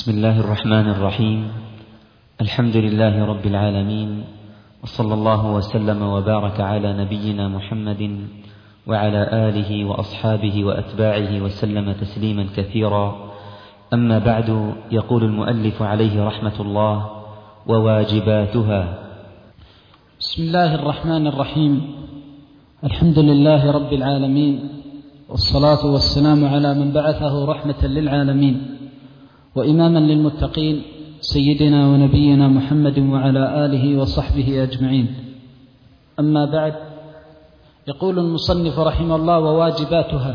بسم الله الرحمن الرحيم. الحمد لله رب العالمين، وصلى الله وسلم وبارك على نبينا محمد وعلى آله وأصحابه وأتباعه وسلم تسليما كثيرا. أما بعد، يقول المؤلف عليه رحمة الله: وواجباتها. بسم الله الرحمن الرحيم. الحمد لله رب العالمين، والصلاة والسلام على من بعثه رحمة للعالمين وإماما للمتقين، سيدنا ونبينا محمد وعلى آله وصحبه أجمعين. أما بعد، يقول المصنف رحمه الله: وواجباتها.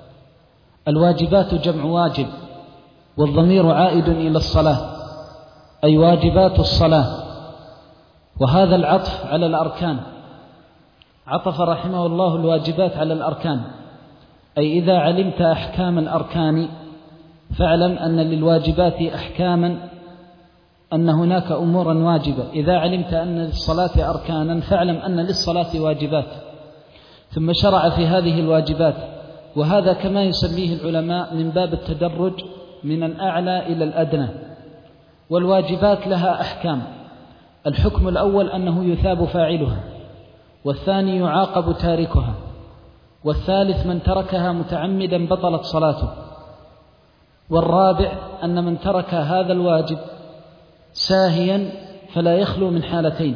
الواجبات جمع واجب، والضمير عائد إلى الصلاة، أي واجبات الصلاة. وهذا العطف على الأركان، عطف رحمه الله الواجبات على الأركان، أي إذا علمت أحكام الأركان فاعلم أن للواجبات أحكاما، أن هناك أمورا واجبة. إذا علمت أن للصلاة أركانا فاعلم أن للصلاة واجبات. ثم شرع في هذه الواجبات، وهذا كما يسميه العلماء من باب التدرج من الأعلى إلى الأدنى. والواجبات لها أحكام: الحكم الأول أنه يثاب فاعلها، والثاني يعاقب تاركها، والثالث من تركها متعمدا بطلت صلاته، والرابع أن من ترك هذا الواجب ساهيا فلا يخلو من حالتين: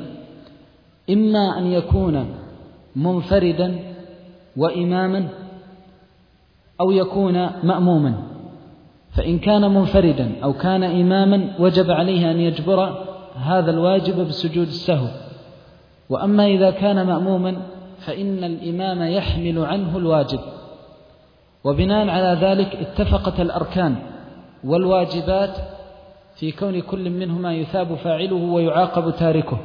إما أن يكون منفردا وإماما، أو يكون مأموما. فإن كان منفردا أو كان إماما وجب عليه أن يجبر هذا الواجب بسجود السهو. وأما إذا كان مأموما فإن الإمام يحمل عنه الواجب. وبناء على ذلك اتفقت الأركان والواجبات في كون كل منهما يثاب فاعله ويعاقب تاركه.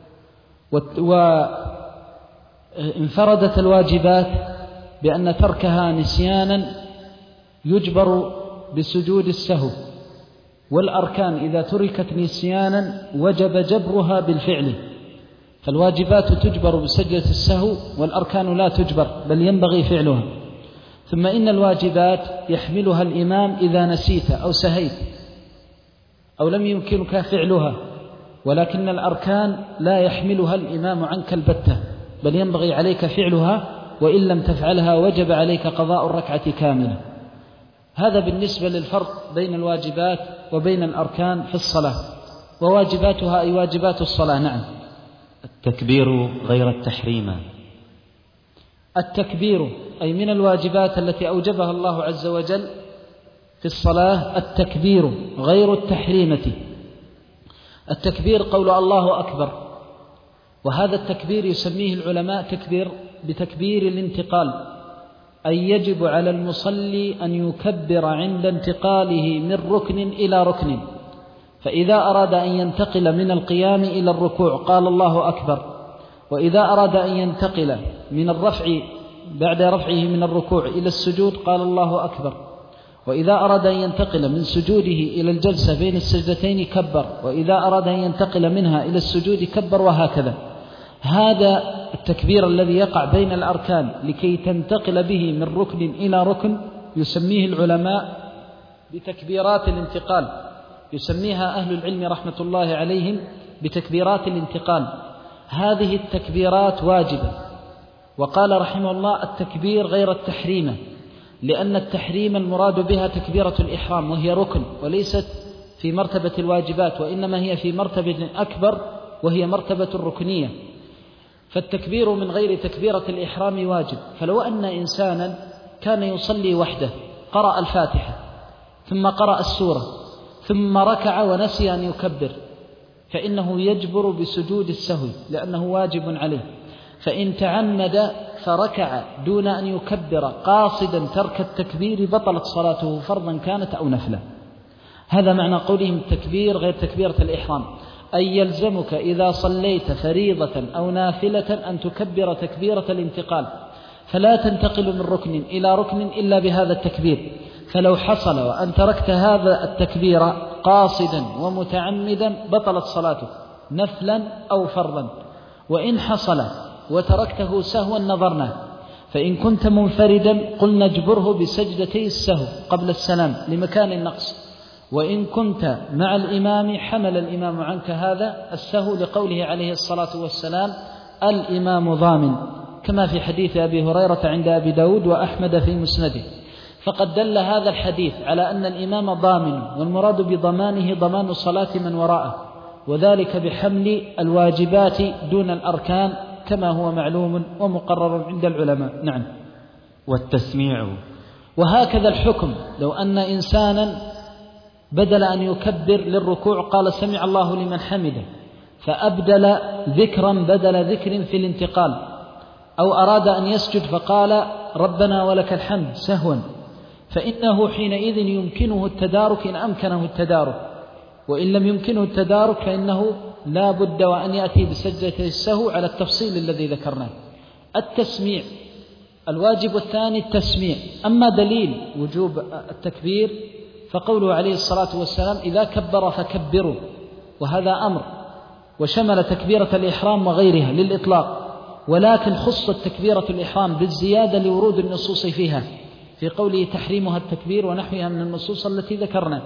وانفردت الواجبات بأن تركها نسيانا يجبر بسجود السهو، والأركان إذا تركت نسيانا وجب جبرها بالفعل. فالواجبات تجبر بسجدة السهو، والأركان لا تجبر بل ينبغي فعلها. ثم إن الواجبات يحملها الإمام إذا نسيت أو سهيت أو لم يمكنك فعلها، ولكن الأركان لا يحملها الإمام عنك البتة، بل ينبغي عليك فعلها، وإن لم تفعلها وجب عليك قضاء الركعة كاملة. هذا بالنسبة للفرق بين الواجبات وبين الأركان في الصلاة. وواجباتها أي واجبات الصلاة. نعم. التكبير غير التحريم. التكبير أي من الواجبات التي أوجبها الله عز وجل في الصلاة التكبير غير التحريمة. التكبير قول الله أكبر، وهذا التكبير يسميه العلماء بتكبير الانتقال، أي يجب على المصلي أن يكبر عند انتقاله من ركن إلى ركن. فإذا أراد أن ينتقل من القيام إلى الركوع قال الله أكبر، وإذا أراد أن ينتقل من الرفع بعد رفعه من الركوع إلى السجود قال الله أكبر، وإذا أراد أن ينتقل من سجوده إلى الجلسة بين السجدتين كبر، وإذا أراد أن ينتقل منها إلى السجود كبر، وهكذا. هذا التكبير الذي يقع بين الأركان لكي تنتقل به من ركن إلى ركن يسميه العلماء بتكبيرات الانتقال، يسميها أهل العلم رحمة الله عليهم بتكبيرات الانتقال. هذه التكبيرات واجبة. وقال رحمه الله: التكبير غير التحريم، لأن التحريم المراد بها تكبيرة الإحرام، وهي ركن وليست في مرتبة الواجبات، وإنما هي في مرتبة أكبر وهي مرتبة الركنية. فالتكبير من غير تكبيرة الإحرام واجب. فلو أن إنسانا كان يصلي وحده قرأ الفاتحة ثم قرأ السورة ثم ركع ونسي أن يكبر فإنه يجبر بسجود السهو لأنه واجب عليه. فإن تعمد فركع دون أن يكبر قاصدا ترك التكبير بطلت صلاته، فرضا كانت أو نفلا. هذا معنى قولهم التكبير غير تكبيرة الإحرام، أي يلزمك إذا صليت فريضة أو نافلة أن تكبر تكبيرة الانتقال، فلا تنتقل من ركن إلى ركن إلا بهذا التكبير. فلو حصل وأن تركت هذا التكبير قاصدا ومتعمدا بطلت صلاتك نفلا أو فرضا. وإن حصل وتركته سهوا نظرنا، فإن كنت منفردا قلنا اجبره بسجدتي السهو قبل السلام لمكان النقص، وإن كنت مع الإمام حمل الإمام عنك هذا السهو، لقوله عليه الصلاة والسلام: الإمام ضامن، كما في حديث أبي هريرة عند أبي داود وأحمد في مسنده. فقد دل هذا الحديث على أن الإمام ضامن، والمراد بضمانه ضمان صلاة من وراءه، وذلك بحمل الواجبات دون الأركان كما هو معلوم ومقرر عند العلماء. نعم. والتسميع. وهكذا الحكم لو أن إنسانا بدل أن يكبر للركوع قال: سمع الله لمن حمده، فأبدل ذكرا بدل ذكر في الانتقال، أو أراد أن يسجد فقال: ربنا ولك الحمد سهوا، فإنه حينئذ يمكنه التدارك إن أمكنه التدارك، وإن لم يمكنه التدارك فإنه لا بد وأن يأتي بسجدة السهو على التفصيل الذي ذكرناه. التسميع، الواجب الثاني التسميع. أما دليل وجوب التكبير فقوله عليه الصلاة والسلام: إذا كبر فكبروا، وهذا أمر، وشمل تكبيرة الإحرام وغيرها للإطلاق، ولكن خصت تكبيرة الإحرام بالزيادة لورود النصوص فيها، في قوله تحريمها التكبير ونحوها من النصوص التي ذكرنا.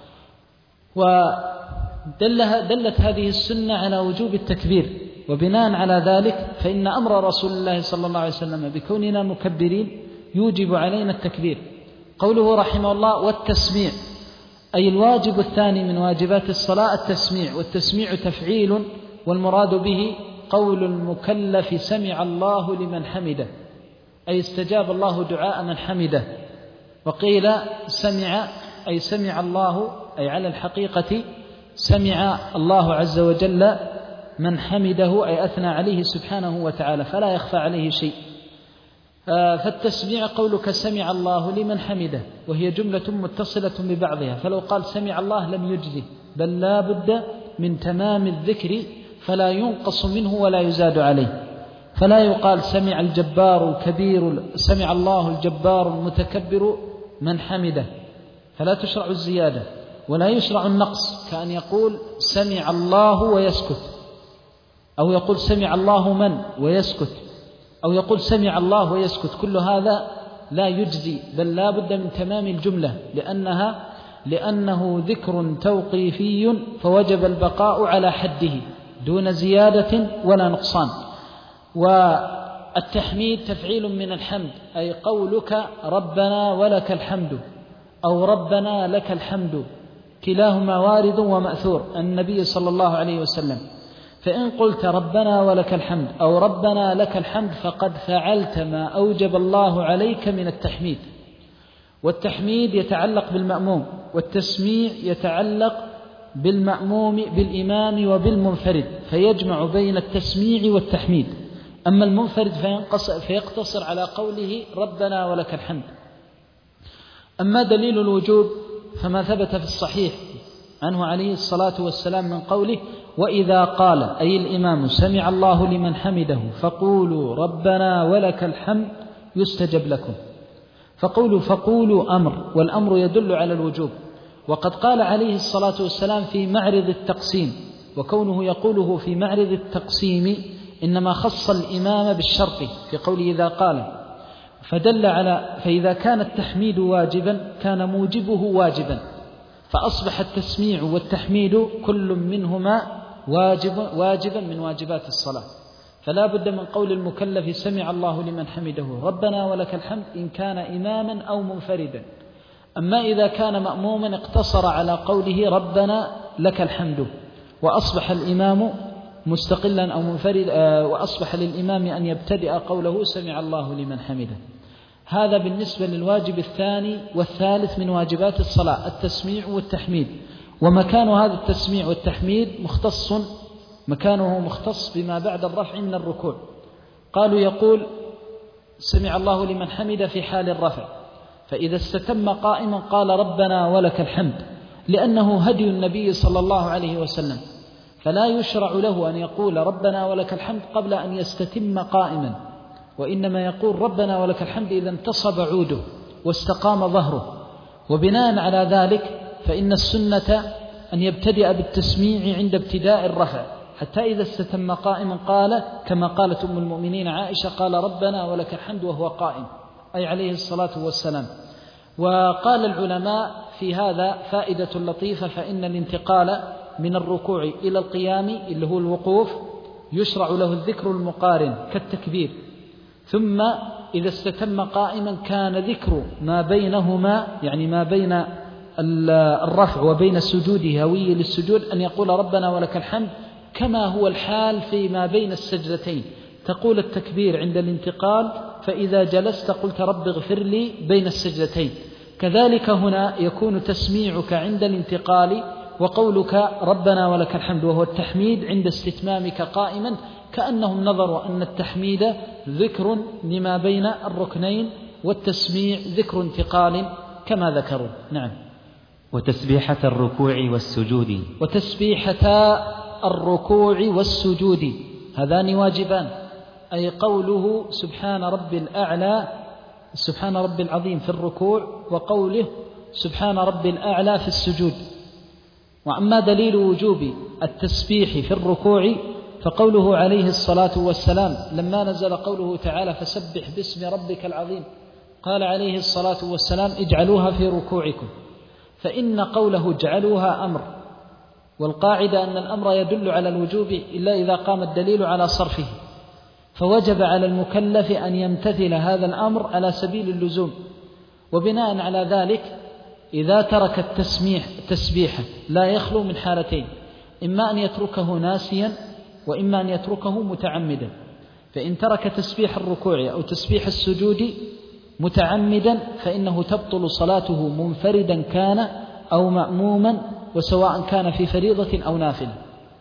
ودلت هذه السنة على وجوب التكبير، وبناء على ذلك فإن أمر رسول الله صلى الله عليه وسلم بكوننا مكبرين يوجب علينا التكبير. قوله رحمه الله: والتسميع، أي الواجب الثاني من واجبات الصلاة التسميع، والتسميع تفعيل، والمراد به قول المكلف: سمع الله لمن حمده، أي استجاب الله دعاء من حمده. وقيل سمع أي سمع الله، أي على الحقيقة سمع الله عز وجل من حمده، أي أثنى عليه سبحانه وتعالى، فلا يخفى عليه شيء. فالتسميع قولك سمع الله لمن حمده، وهي جملة متصلة ببعضها، فلو قال سمع الله لم يجزي، بل لا بد من تمام الذكر، فلا ينقص منه ولا يزاد عليه. فلا يقال سمع الجبار الكبير، سمع الله الجبار المتكبر من حمده، فلا تشرع الزيادة، ولا يشرع النقص، كأن يقول سمع الله ويسكت، أو يقول سمع الله من ويسكت، أو يقول سمع الله ويسكت، كل هذا لا يجزي، بل لا بد من تمام الجملة، لأنه ذكر توقيفي، فوجب البقاء على حده دون زيادة ولا نقصان. والتحميد تفعيل من الحمد، أي قولك ربنا ولك الحمد، أو ربنا لك الحمد، كلاهما وارد ومأثور النبي صلى الله عليه وسلم. فإن قلت ربنا ولك الحمد أو ربنا لك الحمد فقد فعلت ما أوجب الله عليك من التحميد. والتحميد يتعلق بالمأموم، والتسميع يتعلق بالإمام وبالمنفرد، فيجمع بين التسميع والتحميد. أما المنفرد فيقتصر على قوله ربنا ولك الحمد. أما دليل الوجوب فما ثبت في الصحيح عنه عليه الصلاة والسلام من قوله: وإذا قال أي الإمام سمع الله لمن حمده فقولوا ربنا ولك الحمد يستجب لكم. فقولوا أمر، والأمر يدل على الوجوب. وقد قال عليه الصلاة والسلام في معرض التقسيم، وكونه يقوله في معرض التقسيم إنما خص الإمام بالشرط في قوله إذا قال، فدل على فإذا كان التحميد واجبا كان موجبه واجبا، فأصبح التسميع والتحميد كل منهما واجبا من واجبات الصلاة. فلا بد من قول المكلف سمع الله لمن حمده ربنا ولك الحمد إن كان إماما أو منفردا. أما إذا كان مأموما اقتصر على قوله ربنا لك الحمد، وأصبح الإمام مستقلا أو منفرد، وأصبح للإمام أن يبتدئ قوله سمع الله لمن حمده. هذا بالنسبة للواجب الثاني والثالث من واجبات الصلاة التسميع والتحميد. ومكان هذا التسميع والتحميد مكانه مختص بما بعد الرفع من الركوع. قالوا يقول سمع الله لمن حمده في حال الرفع، فإذا استتم قائما قال ربنا ولك الحمد، لأنه هدي النبي صلى الله عليه وسلم، فلا يشرع له أن يقول ربنا ولك الحمد قبل أن يستتم قائما، وإنما يقول ربنا ولك الحمد إذا انتصب عوده واستقام ظهره. وبناء على ذلك فإن السنة أن يبتدئ بالتسميع عند ابتداء الرفع، حتى إذا استتم قائما قال كما قالت أم المؤمنين عائشة قال ربنا ولك الحمد وهو قائم، أي عليه الصلاة والسلام. وقال العلماء في هذا فائدة لطيفة، فإن الانتقال من الركوع إلى القيام اللي هو الوقوف يشرع له الذكر المقارن كالتكبير، ثم إذا استتم قائما كان ذكر ما بينهما، يعني ما بين الرفع وبين سجوده هوي للسجود، أن يقول ربنا ولك الحمد كما هو الحال فيما بين السجدتين. تقول التكبير عند الانتقال، فإذا جلست قلت رب اغفر لي بين السجدتين. كذلك هنا يكون تسميعك عند الانتقال وقولك ربنا ولك الحمد وهو التحميد عند استتمامك قائما، كأنهم نظروا أن التحميد ذكر لما بين الركنين والتسميع ذكر انتقال كما ذكروا. نعم. وتسبيحة الركوع والسجود. وتسبيحة الركوع والسجود هذان واجبان، أي قوله سبحان رب الأعلى سبحان رب العظيم في الركوع، وقوله سبحان رب الأعلى في السجود. وأما دليل وجوب التسبيح في الركوع فقوله عليه الصلاة والسلام لما نزل قوله تعالى فسبح باسم ربك العظيم، قال عليه الصلاة والسلام اجعلوها في ركوعكم، فإن قوله اجعلوها أمر، والقاعدة أن الأمر يدل على الوجوب إلا إذا قام الدليل على صرفه، فوجب على المكلف أن يمتثل هذا الأمر على سبيل اللزوم. وبناء على ذلك إذا ترك التسبيح لا يخلو من حالتين، إما أن يتركه ناسيا وإما أن يتركه متعمدا. فإن ترك تسبيح الركوع أو تسبيح السجود متعمدا فإنه تبطل صلاته منفردا كان أو مأموما، وسواء كان في فريضة أو نافلة.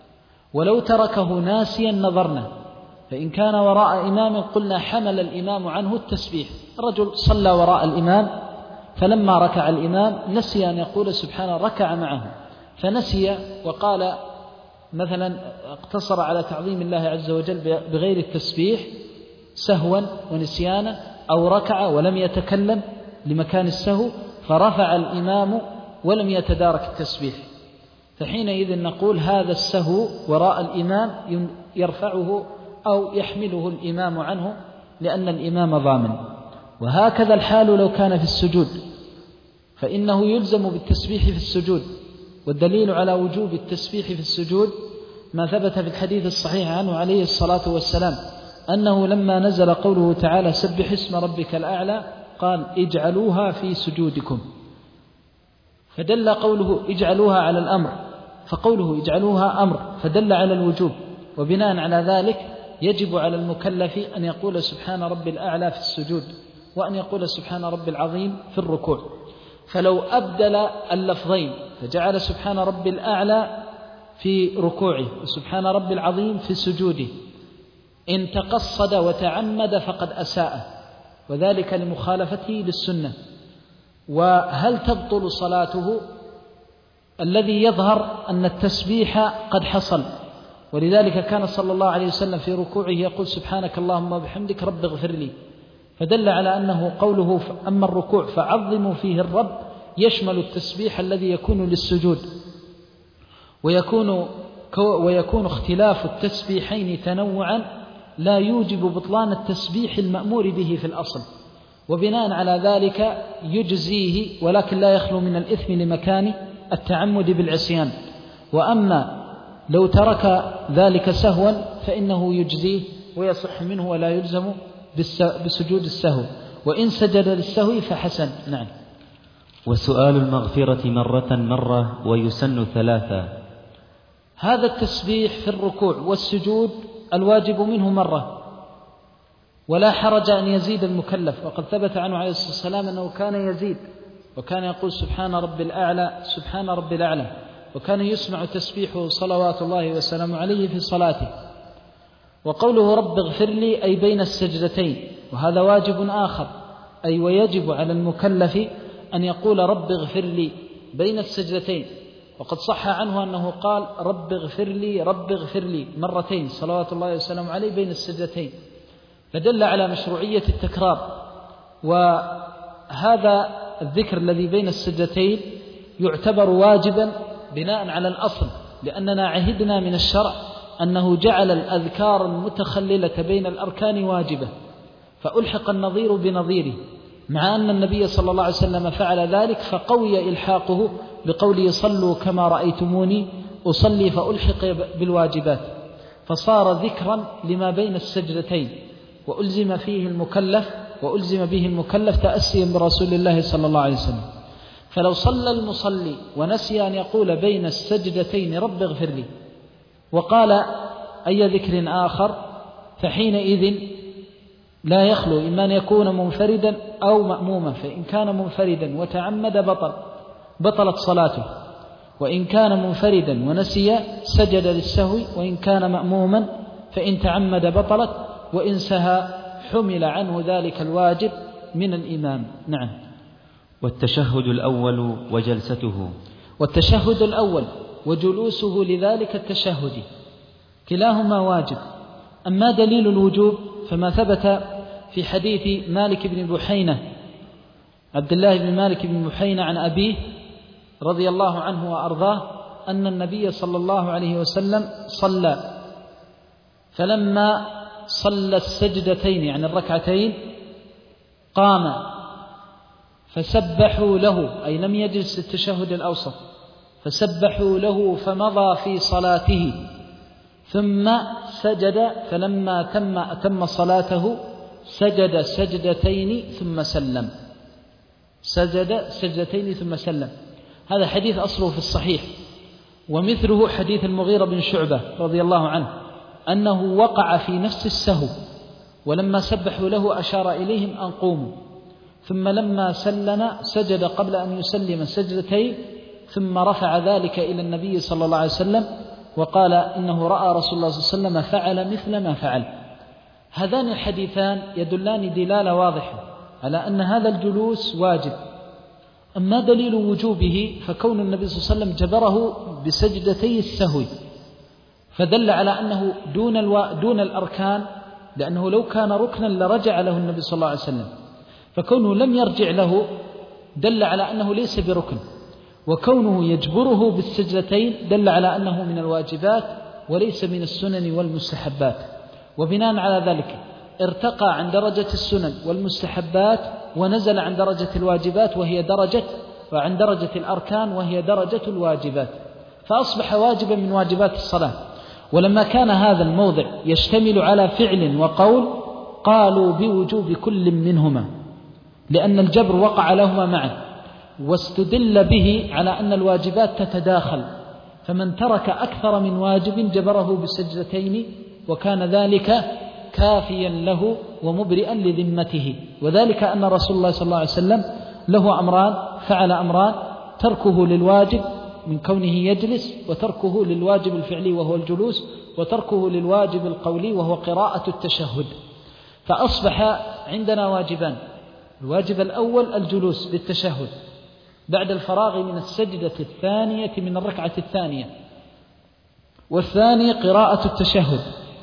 ولو تركه ناسيا نظرنا، فإن كان وراء إمام قلنا حمل الإمام عنه التسبيح، رجل صلى وراء الإمام فلما ركع الإمام نسي أن يقول سبحان، ركع معه فنسي وقال مثلا اقتصر على تعظيم الله عز وجل بغير التسبيح سهوا ونسيانا، أو ركع ولم يتكلم لمكان السهو فرفع الإمام ولم يتدارك التسبيح، فحينئذ نقول هذا السهو وراء الإمام يرفعه أو يحمله الإمام عنه لأن الإمام ضامن. وهكذا الحال لو كان في السجود، فإنه يلزم بالتسبيح في السجود. والدليل على وجوب التسبيح في السجود ما ثبت في الحديث الصحيح عنه عليه الصلاة والسلام أنه لما نزل قوله تعالى سبح اسم ربك الأعلى قال اجعلوها في سجودكم، فدل قوله اجعلوها على الأمر، فقوله اجعلوها أمر فدل على الوجوب. وبناء على ذلك يجب على المكلف أن يقول سبحان رب الأعلى في السجود، وأن يقول سبحان رب العظيم في الركوع. فلو أبدل اللفظين فجعل سبحان رب الأعلى في ركوعه وسبحان رب العظيم في سجوده، إن تقصد وتعمد فقد أساء، وذلك لمخالفته للسنة. وهل تبطل صلاته؟ الذي يظهر أن التسبيح قد حصل، ولذلك كان صلى الله عليه وسلم في ركوعه يقول سبحانك اللهم وبحمدك رب اغفر لي، فدل على أنه قوله أما الركوع فعظموا فيه الرب يشمل التسبيح الذي يكون للسجود، ويكون اختلاف التسبيحين تنوعا لا يوجب بطلان التسبيح المأمور به في الأصل، وبناء على ذلك يجزيه، ولكن لا يخلو من الإثم لمكان التعمد بالعصيان. وأما لو ترك ذلك سهوا فإنه يجزيه ويصح منه ولا يلزم بسجود السهو، وإن سجد للسهو فحسن. نعم. وسؤال المغفرة مرة ويسن ثلاثا. هذا التسبيح في الركوع والسجود الواجب منه مرة، ولا حرج أن يزيد المكلف، وقد ثبت عنه عليه الصلاة والسلام أنه كان يزيد وكان يقول سبحان رب الأعلى سبحان رب الأعلى، وكان يسمع تسبيحه صلوات الله وسلامه عليه في صلاته. وقوله رب اغفر لي أي بين السجدتين، وهذا واجب آخر، أي ويجب على المكلف أن يقول رب اغفر لي بين السجدتين. وقد صح عنه أنه قال رب اغفر لي رب اغفر لي مرتين صلوات الله وسلامه عليه بين السجدتين، فدل على مشروعية التكرار. وهذا الذكر الذي بين السجدتين يعتبر واجبا بناء على الأصل، لأننا عهدنا من الشرع أنه جعل الأذكار المتخللة بين الأركان واجبة، فألحق النظير بنظيره، مع أن النبي صلى الله عليه وسلم فعل ذلك، فقوي إلحاقه بقوله صلوا كما رأيتموني أصلي فألحق بالواجبات، فصار ذكرا لما بين السجدتين، وألزم به المكلف تأسيا برسول الله صلى الله عليه وسلم. فلو صلى المصلي ونسي أن يقول بين السجدتين رب اغفر لي وقال أي ذكر آخر، فحينئذ لا يخلو إما أن يكون منفردا أو مأموما، فإن كان منفردا وتعمد بطلت صلاته، وإن كان منفردا ونسي سجد للسهو، وإن كان مأموما فإن تعمد بطلت، وإن سهى حمل عنه ذلك الواجب من الإمام. نعم. والتشهد الأول وجلسته. والتشهد الأول وجلوسه لذلك التشهد كلاهما واجب. أما دليل الوجوب فما ثبت في حديث مالك بن بحينة، عبد الله بن مالك بن بحينة عن أبيه رضي الله عنه وأرضاه أن النبي صلى الله عليه وسلم صلى، فلما صلى السجدتين يعني الركعتين قام فسبحوا له، أي لم يجلس التشهد الأوسط، فسبحوا له فمضى في صلاته، ثم سجد، فلما أتم صلاته سجد سجدتين ثم سلم. سجد سجدتين ثم سلم. هذا حديث أصله في الصحيح. ومثله حديث المغيرة بن شعبة رضي الله عنه أنه وقع في نفس السهو، ولما سبحوا له أشار إليهم أن قوموا، ثم لما سلم سجد قبل أن يسلم سجدتين، ثم رفع ذلك إلى النبي صلى الله عليه وسلم وقال إنه رأى رسول الله صلى الله عليه وسلم فعل مثل ما فعل. هذان الحديثان يدلان دلالة واضحة على أن هذا الجلوس واجب. أما دليل وجوبه فكون النبي صلى الله عليه وسلم جبره بسجدتي السهو، فدل على أنه دون الأركان، لأنه لو كان ركنا لرجع له النبي صلى الله عليه وسلم، فكونه لم يرجع له دل على أنه ليس بركن، وكونه يجبره بالسجدتين دل على أنه من الواجبات وليس من السنن والمستحبات. وبناء على ذلك ارتقى عن درجة السنن والمستحبات ونزل عن درجة الواجبات وعن درجة الأركان وهي درجة الواجبات، فأصبح واجبا من واجبات الصلاة. ولما كان هذا الموضع يشتمل على فعل وقول قالوا بوجوب كل منهما، لأن الجبر وقع لهما معا، واستدل به على أن الواجبات تتداخل، فمن ترك أكثر من واجب جبره بسجدتين، وكان ذلك كافيا له ومبرئا لذمته. وذلك أن رسول الله صلى الله عليه وسلم له أمران، فعل أمران: تركه للواجب من كونه يجلس، وتركه للواجب الفعلي وهو الجلوس، وتركه للواجب القولي وهو قراءة التشهد. فأصبح عندنا واجبان: الواجب الأول الجلوس بالتشهد بعد الفراغ من السجدة الثانية من الركعة الثانية، والثاني قراءة التشهد.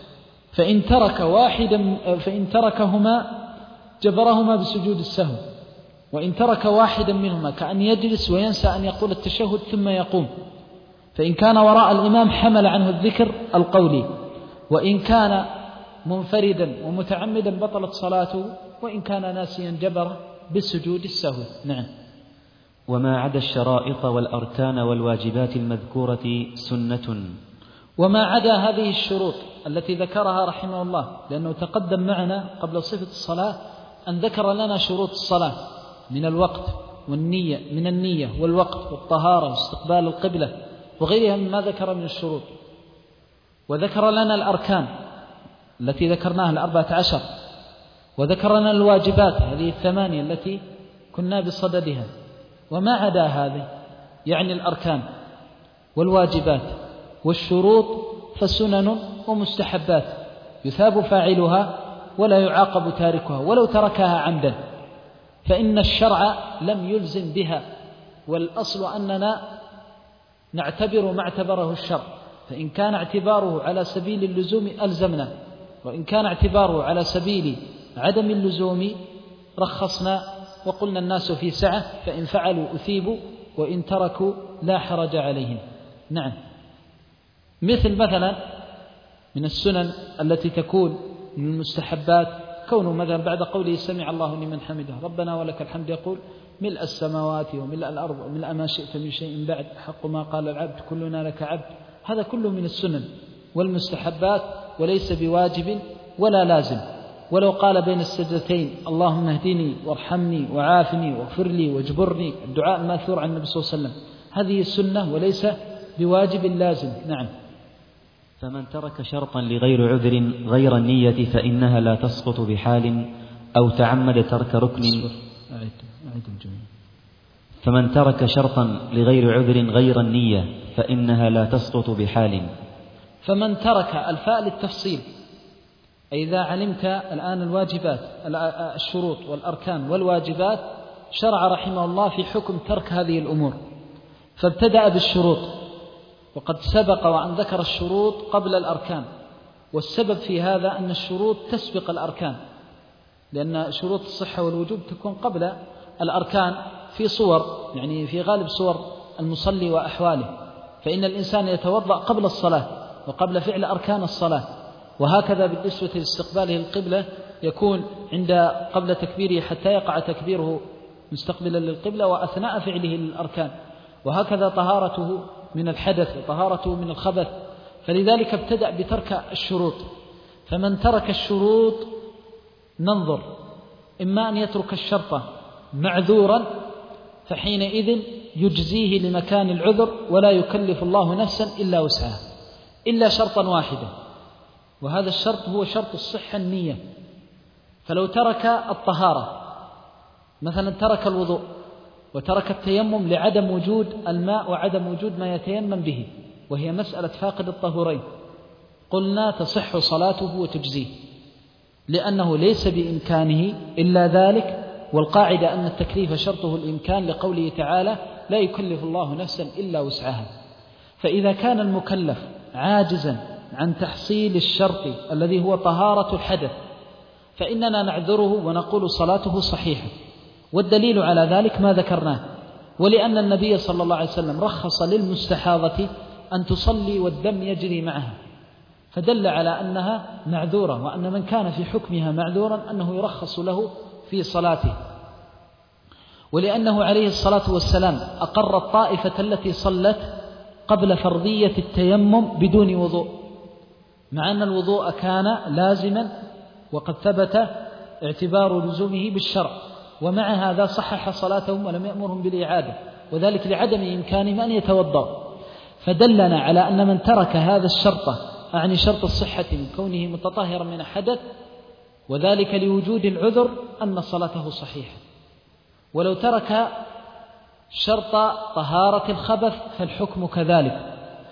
فإن تركهما جبرهما بسجود السهو، وإن ترك واحدا منهما كأن يجلس وينسى أن يقول التشهد ثم يقوم، فإن كان وراء الإمام حمل عنه الذكر القولي، وإن كان منفردا ومتعمدا بطلت صلاته، وإن كان ناسيا جبر بالسجود السهو. نعم. وما عدا الشرائط والأركان والواجبات المذكورة سنة. وما عدا هذه الشروط التي ذكرها رحمه الله، لأنه تقدم معنا قبل صفة الصلاة أن ذكر لنا شروط الصلاة من الوقت والنية، من النية والوقت والطهارة واستقبال القبلة وغيرها مما ذكر من الشروط، وذكر لنا الأركان التي ذكرناها 14، وذكر لنا الواجبات هذه 8 التي كنا بصددها. وما عدا هذه يعني الأركان والواجبات والشروط فسنن ومستحبات يثاب فاعلها ولا يعاقب تاركها ولو تركها عمدا، فإن الشرع لم يلزم بها، والأصل أننا نعتبر ما اعتبره الشرع، فإن كان اعتباره على سبيل اللزوم ألزمنا، وإن كان اعتباره على سبيل عدم اللزوم رخصنا وقلنا الناس في سعة، فإن فعلوا أثيبوا وإن تركوا لا حرج عليهم. نعم. مثلا من السنن التي تكون من المستحبات فكونه مثلا بعد قوله سمع الله لمن حمده ربنا ولك الحمد يقول ملء السماوات وملء الأرض وملء ما شئت من شيء بعد حق ما قال العبد كلنا لك عبد. هذا كله من السنن والمستحبات وليس بواجب ولا لازم. ولو قال بين السجدتين اللهم اهدني وارحمني وعافني واغفر لي واجبرني، الدعاء الماثور عن النبي صلى الله عليه وسلم، هذه سنة وليس بواجب لازم. نعم. فمن ترك شرطا لغير عذر غير النية فإنها لا تسقط بحال، أو تعمد ترك ركن. فمن ترك شرطا لغير عذر غير النية فإنها لا تسقط بحال. فمن ترك الفاء للتفصيل، أي إذا علمت الآن الواجبات الشروط والأركان والواجبات، شرع رحمه الله في حكم ترك هذه الأمور، فابتدأ بالشروط، وقد سبق وأن ذكر الشروط قبل الأركان، والسبب في هذا أن الشروط تسبق الأركان، لأن شروط الصحة والوجوب تكون قبل الأركان في صور، يعني في غالب صور المصلي وأحواله، فإن الإنسان يتوضأ قبل الصلاة وقبل فعل أركان الصلاة، وهكذا بالنسبة لاستقباله القبلة يكون قبل تكبيره حتى يقع تكبيره مستقبلا للقبلة وأثناء فعله للأركان، وهكذا طهارته من الحدث وطهارته من الخبث، فلذلك ابتدأ بترك الشروط. فمن ترك الشروط ننظر، إما أن يترك الشرط معذورا فحينئذ يجزيه لمكان العذر ولا يكلف الله نفسا إلا وسعها، إلا شرطا واحدا، وهذا الشرط هو شرط الصحة النية. فلو ترك الطهارة مثلا، ترك الوضوء وترك التيمم لعدم وجود الماء وعدم وجود ما يتيمم به، وهي مسألة فاقد الطهورين، قلنا تصح صلاته وتجزيه، لأنه ليس بإمكانه إلا ذلك، والقاعدة أن التكليف شرطه الإمكان، لقوله تعالى لا يكلف الله نفسا إلا وسعها. فإذا كان المكلف عاجزا عن تحصيل الشرط الذي هو طهارة الحدث، فإننا نعذره ونقول صلاته صحيحة، والدليل على ذلك ما ذكرناه، ولأن النبي صلى الله عليه وسلم رخص للمستحاضة أن تصلي والدم يجري معها، فدل على أنها معذورة، وأن من كان في حكمها معذورا أنه يرخص له في صلاته. ولأنه عليه الصلاة والسلام أقر الطائفة التي صلت قبل فرضية التيمم بدون وضوء، مع أن الوضوء كان لازما وقد ثبت اعتبار لزومه بالشرع، ومع هذا صحح صلاتهم ولم يأمرهم بالإعادة، وذلك لعدم إمكانهم أن يتوضأوا. فدلنا على أن من ترك هذا الشرط، أعني شرط الصحة من كونه متطهرا من حدث، وذلك لوجود العذر، أن صلاته صحيحة. ولو ترك شرط طهارة الخبث فالحكم كذلك،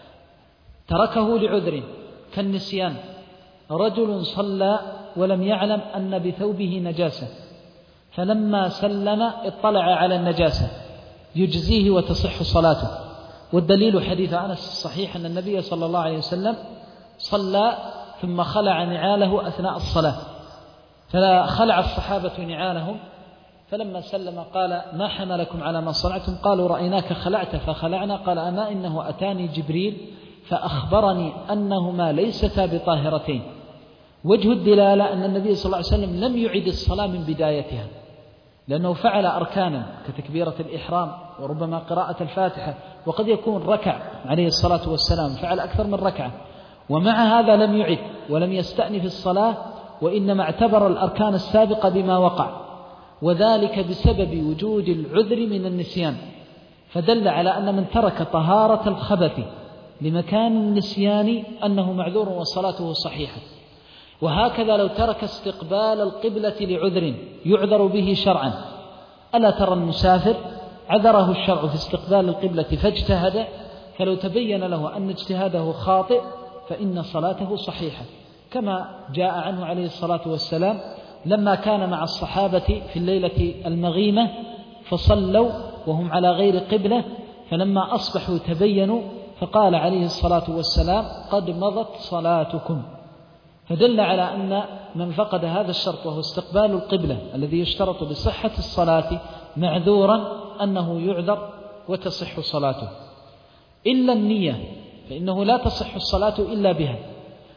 تركه لعذر كالنسيان، رجل صلى ولم يعلم أن بثوبه نجاسة، فلما سلم اطلع على النجاسة، يجزيه وتصح صلاته. والدليل حديث أنس الصحيح أن النبي صلى الله عليه وسلم صلى ثم خلع نعاله أثناء الصلاة، فخلع الصحابة نعالهم، فلما سلم قال ما حملكم على ما صنعتم؟ قالوا رأيناك خلعت فخلعنا. قال أما إنه أتاني جبريل فأخبرني أنهما ليستا بطاهرتين. وجه الدلالة أن النبي صلى الله عليه وسلم لم يعد الصلاة من بدايتها، لأنه فعل أركانا كتكبيرة الإحرام وربما قراءة الفاتحة، وقد يكون ركع عليه الصلاة والسلام، فعل أكثر من ركعة، ومع هذا لم يعد ولم يستأنف الصلاة، وإنما اعتبر الأركان السابقة بما وقع، وذلك بسبب وجود العذر من النسيان. فدل على أن من ترك طهارة الخبث لمكان النسيان أنه معذور وصلاته صحيحة. وهكذا لو ترك استقبال القبلة لعذر يعذر به شرعا، ألا ترى المسافر عذره الشرع في استقبال القبلة فاجتهد، فلو تبين له أن اجتهاده خاطئ فإن صلاته صحيحة، كما جاء عنه عليه الصلاة والسلام لما كان مع الصحابة في الليلة المغيمة فصلوا وهم على غير قبلة، فلما أصبحوا تبينوا فقال عليه الصلاة والسلام قد مضت صلاتكم. فدل على أن من فقد هذا الشرط وهو استقبال القبلة الذي يشترط بصحة الصلاة معذورا أنه يعذر وتصح صلاته. إلا النية فإنه لا تصح الصلاة إلا بها،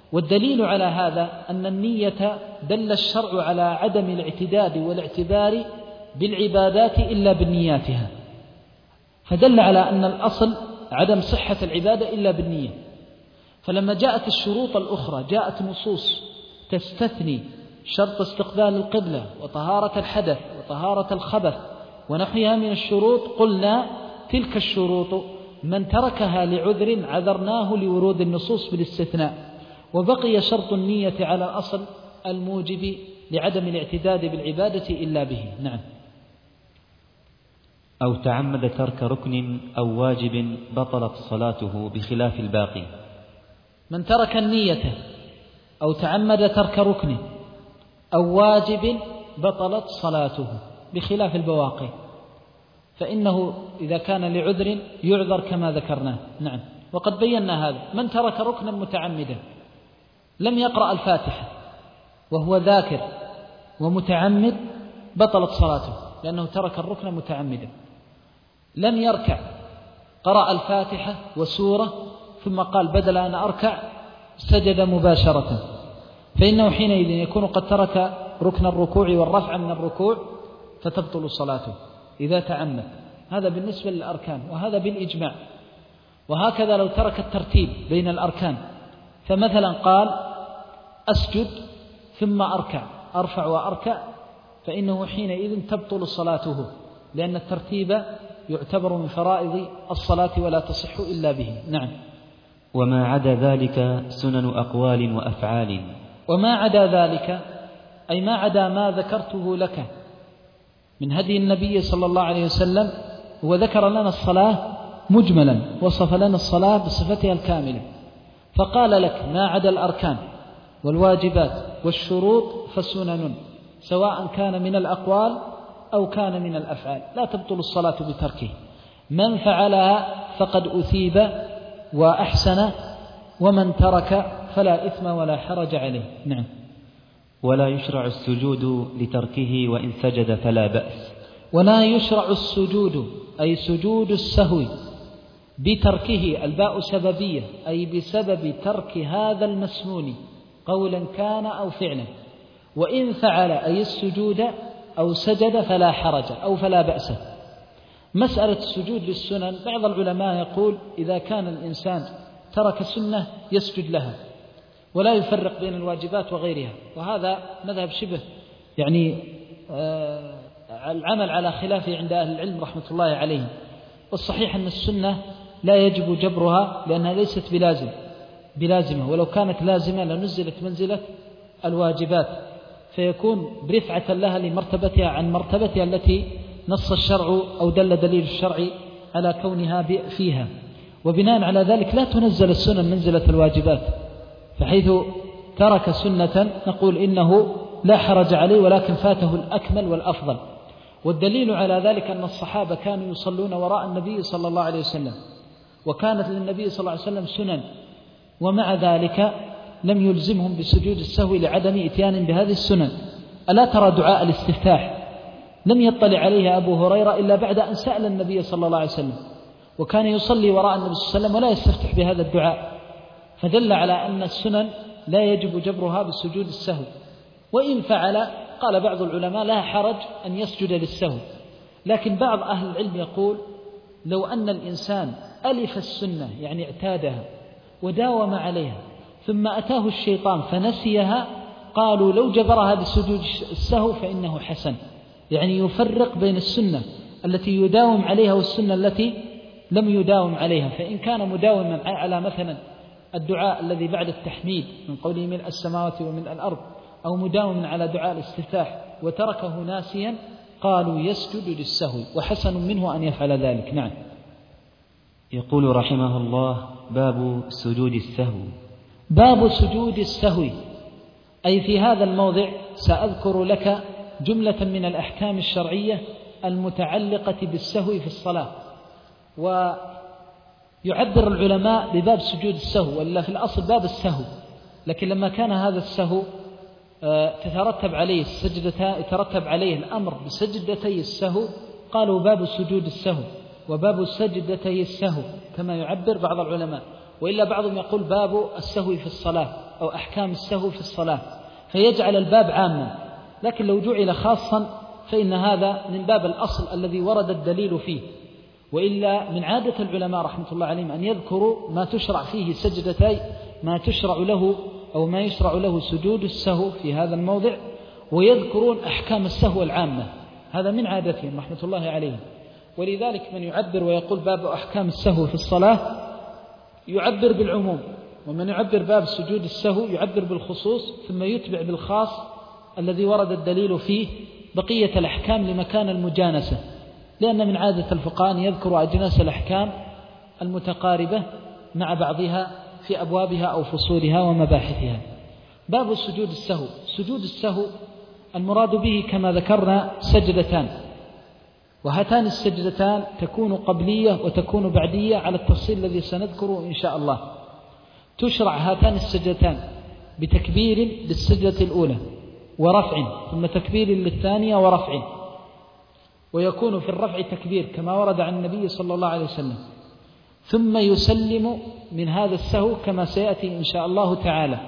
والدليل على هذا أن النية دل الشرع على عدم الاعتداد والاعتبار بالعبادات إلا بنياتها، فدل على أن الأصل عدم صحة العبادة إلا بالنية. فلما جاءت الشروط الأخرى جاءت نصوص تستثني شرط استقبال القبلة وطهارة الحدث وطهارة الخبث ونحوها من الشروط، قلنا تلك الشروط من تركها لعذر عذرناه لورود النصوص بالاستثناء، وبقي شرط النية على الأصل الموجب لعدم الاعتداد بالعبادة إلا به. نعم. أو تعمد ترك ركن أو واجب بطلت صلاته بخلاف الباقي. من ترك النية أو تعمد ترك ركن أو واجب بطلت صلاته بخلاف البواقي، فإنه إذا كان لعذر يعذر كما ذكرناه. نعم. وقد بينا هذا. من ترك ركنا متعمدا لم يقرأ الفاتحة وهو ذاكر ومتعمد بطلت صلاته لأنه ترك الركن متعمدا. لم يركع قرأ الفاتحة وسورة ثم قال بدل أن أركع سجد مباشرة، فإنه حينئذ يكون قد ترك ركن الركوع والرفع من الركوع فتبطل صلاته إذا تعمد. هذا بالنسبة للأركان، وهذا بالإجماع. وهكذا لو ترك الترتيب بين الأركان، فمثلا قال أسجد ثم أرفع وأركع، فإنه حينئذ تبطل صلاته لأن الترتيب يعتبر من فرائض الصلاة ولا تصح إلا به. نعم. وما عدا ذلك سنن أقوال وأفعال. وما عدا ذلك أي ما عدا ما ذكرته لك من هدي النبي صلى الله عليه وسلم، وذكر لنا الصلاة مجملا، وصف لنا الصلاة بصفتها الكاملة، فقال لك ما عدا الأركان والواجبات والشروط فسنن، سواء كان من الأقوال أو كان من الأفعال لا تبطل الصلاة بتركه. من فعلها فقد أثيب وأحسن، ومن ترك فلا إثم ولا حرج عليه. نعم. ولا يشرع السجود لتركه وإن سجد فلا بأس. ولا يشرع السجود أي سجود السهو بتركه، الباء سببية أي بسبب ترك هذا المسنون قولا كان أو فعلا، وإن فعل أي السجود أو سجد فلا حرج أو فلا بأس. مسألة السجود للسنن بعض العلماء يقول إذا كان الإنسان ترك سنة يسجد لها ولا يفرق بين الواجبات وغيرها، وهذا مذهب شبه يعني العمل على خلافه عند أهل العلم رحمة الله عليهم. والصحيح أن السنة لا يجب جبرها لأنها ليست بلازمة، ولو كانت لازمة لنزلت منزلة الواجبات، فيكون برفعة لها لمرتبتها عن مرتبتها التي نص الشرع أو دل دليل الشرع على كونها فيها. وبناء على ذلك لا تنزل السنن منزلة الواجبات، فحيث ترك سنة نقول إنه لا حرج عليه ولكن فاته الأكمل والأفضل. والدليل على ذلك أن الصحابة كانوا يصلون وراء النبي صلى الله عليه وسلم، وكانت للنبي صلى الله عليه وسلم سنن، ومع ذلك لم يلزمهم بسجود السهو لعدم إتيان بهذه السنن. ألا ترى دعاء الاستفتاح لم يطلع عليه أبو هريرة إلا بعد أن سأل النبي صلى الله عليه وسلم، وكان يصلي وراء النبي صلى الله عليه وسلم ولا يستفتح بهذا الدعاء، فدل على أن السنن لا يجب جبرها بالسجود السهو. وإن فعل قال بعض العلماء لا حرج أن يسجد للسهو، لكن بعض أهل العلم يقول لو أن الإنسان ألف السنة يعني اعتادها وداوم عليها ثم أتاه الشيطان فنسيها، قالوا لو جبرها بسجود السهو فإنه حسن، يعني يفرق بين السنة التي يداوم عليها والسنة التي لم يداوم عليها. فإن كان مداوما على مثلا الدعاء الذي بعد التحميد من قوله ملء السماوات وملء الأرض، أو مداوما على دعاء الاستفتاح وتركه ناسيا، قالوا يسجد للسهو، وحسن منه أن يفعل ذلك. نعم. يقول رحمه الله: باب سجود السهو. باب سجود السهو، أي في هذا الموضع سأذكر لك جملة من الأحكام الشرعية المتعلقة بالسهو في الصلاة. ويعبر العلماء بباب سجود السهو، ولا في الأصل باب السهو، لكن لما كان هذا السهو يترتب عليه الأمر بسجدتي السهو، قالوا باب سجود السهو وباب سجدتي السهو كما يعبر بعض العلماء. وإلا بعضهم يقول باب السهو في الصلاة، أو أحكام السهو في الصلاة فيجعل الباب عاما، لكن لو جعل خاصا فإن هذا من باب الأصل الذي ورد الدليل فيه. وإلا من عادة العلماء رحمة الله عليهم أن يذكروا ما تشرع فيه سجدتي، ما تشرع له أو ما يشرع له سجود السهو في هذا الموضع، ويذكرون أحكام السهو العامة، هذا من عادتهم رحمة الله عليهم. ولذلك من يعبر ويقول باب أحكام السهو في الصلاة يعبر بالعموم، ومن يعبر باب سجود السهو يعبر بالخصوص، ثم يتبع بالخاص الذي ورد الدليل فيه بقية الأحكام لمكان المجانسة، لأن من عادة الفقهاء أن يذكر أجناس الأحكام المتقاربة مع بعضها في أبوابها أو فصولها ومباحثها. باب سجود السهو. سجود السهو المراد به كما ذكرنا سجدتان، وهاتان السجدتان تكون قبلية وتكون بعدية على التفصيل الذي سنذكره إن شاء الله. تشرع هاتان السجدتان بتكبير للسجدة الأولى ورفع، ثم تكبير للثانية ورفع، ويكون في الرفع تكبير كما ورد عن النبي صلى الله عليه وسلم، ثم يسلم من هذا السهو كما سيأتي إن شاء الله تعالى.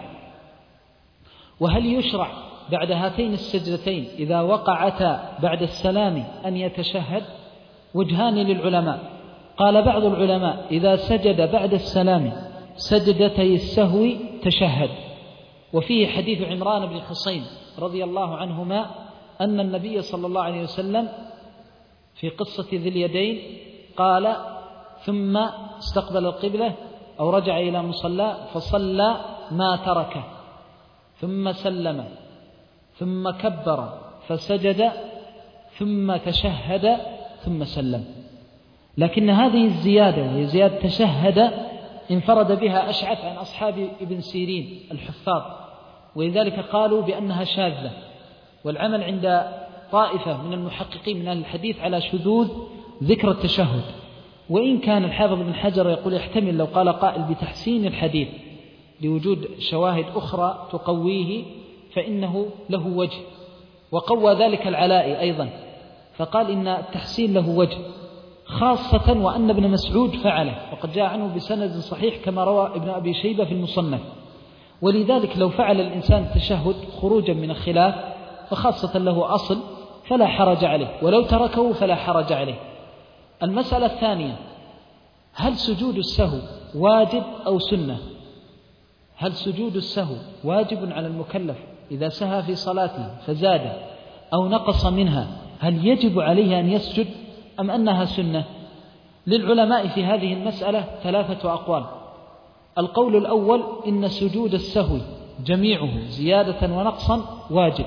وهل يشرع بعد هاتين السجدتين إذا وقعتا بعد السلام أن يتشهد؟ وجهان للعلماء. قال بعض العلماء إذا سجد بعد السلام سجدتي السهو تشهد، وفيه حديث عمران بن حصين رضي الله عنهما أن النبي صلى الله عليه وسلم في قصة ذي اليدين قال ثم استقبل القبلة أو رجع إلى مصلى فصلى ما تركه، ثم سلم، ثم كبر فسجد، ثم تشهد، ثم سلم. لكن هذه الزيادة وهي زيادة تشهد انفرد بها أشعث عن أصحاب ابن سيرين الحفاظ، ولذلك قالوا بأنها شاذة. والعمل عند طائفة من المحققين من أهل الحديث على شذوذ ذكر التشهد، وإن كان الحافظ بن حجر يقول يحتمل لو قال قائل بتحسين الحديث لوجود شواهد أخرى تقويه فإنه له وجه، وقوى ذلك العلاء أيضا فقال إن التحسين له وجه، خاصة وأن ابن مسعود فعله، وقد جاء عنه بسند صحيح كما روى ابن أبي شيبة في المصنف. ولذلك لو فعل الإنسان التشهد خروجا من الخلاف فخاصة له أصل فلا حرج عليه، ولو تركه فلا حرج عليه. المسألة الثانية، هل سجود السهو واجب أو سنة؟ هل سجود السهو واجب على المكلف إذا سهى في صلاته فزاد أو نقص منها، هل يجب عليه أن يسجد أم أنها سنة؟ للعلماء في هذه المسألة ثلاثة أقوال. القول الأول إن سجود السهو جميعه زيادة ونقصا واجب،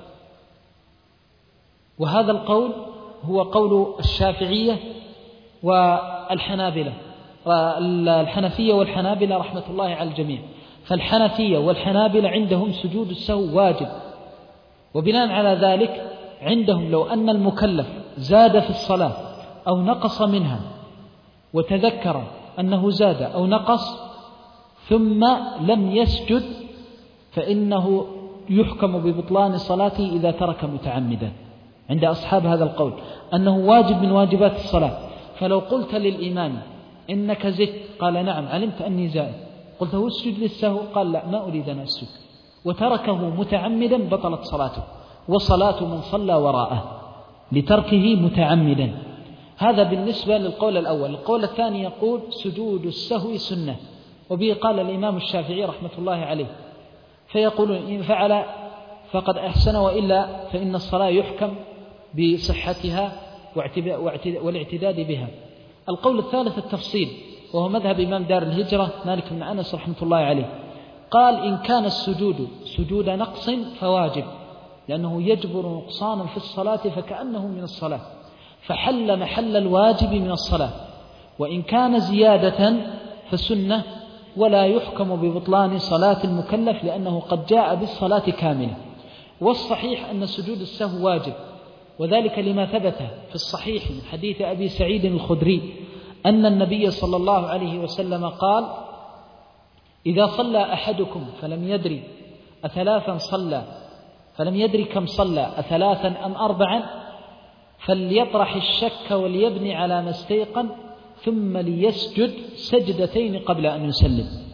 وهذا القول هو قول الشافعية والحنابلة، الحنفية والحنابلة رحمة الله على الجميع. فالحنفية والحنابلة عندهم سجود السهو واجب، وبناء على ذلك عندهم لو أن المكلف زاد في الصلاة أو نقص منها وتذكر أنه زاد أو نقص ثم لم يسجد فإنه يحكم ببطلان صلاته إذا ترك متعمدا. عند أصحاب هذا القول أنه واجب من واجبات الصلاة. فلو قلت للإمام إنك زدت قال نعم علمت أني زائد، قلت له اسجد للسهو قال لا ما أريد أن أسجد، وتركه متعمدا بطلت صلاته، وصلاة من صلى وراءه لتركه متعمدا. هذا بالنسبة للقول الأول. القول الثاني يقول سجود السهو سنة، وبه قال الإمام الشافعي رحمة الله عليه، فيقول إن فعل فقد أحسن، وإلا فإن الصلاة يحكم بصحتها والاعتداد بها. القول الثالث التفصيل، وهو مذهب إمام دار الهجرة مالك بن أنس رحمة الله عليه، قال إن كان السجود سجود نقص فواجب، لأنه يجبر نقصانا في الصلاة فكأنه من الصلاة، فحل محل الواجب من الصلاة. وإن كان زيادة فسنة، ولا يحكم ببطلان صلاة المكلف لأنه قد جاء بالصلاة كاملة. والصحيح أن سجود السهو واجب، وذلك لما ثبت في الصحيح من حديث أبي سعيد الخدري أن النبي صلى الله عليه وسلم قال إذا صلى أحدكم فلم يدري أثلاثا صلى فلم يدري كم صلى أثلاثا أم أربعا فليطرح الشك وليبني على ما استيقن ثم ليسجد سجدتين قبل أن يسلم.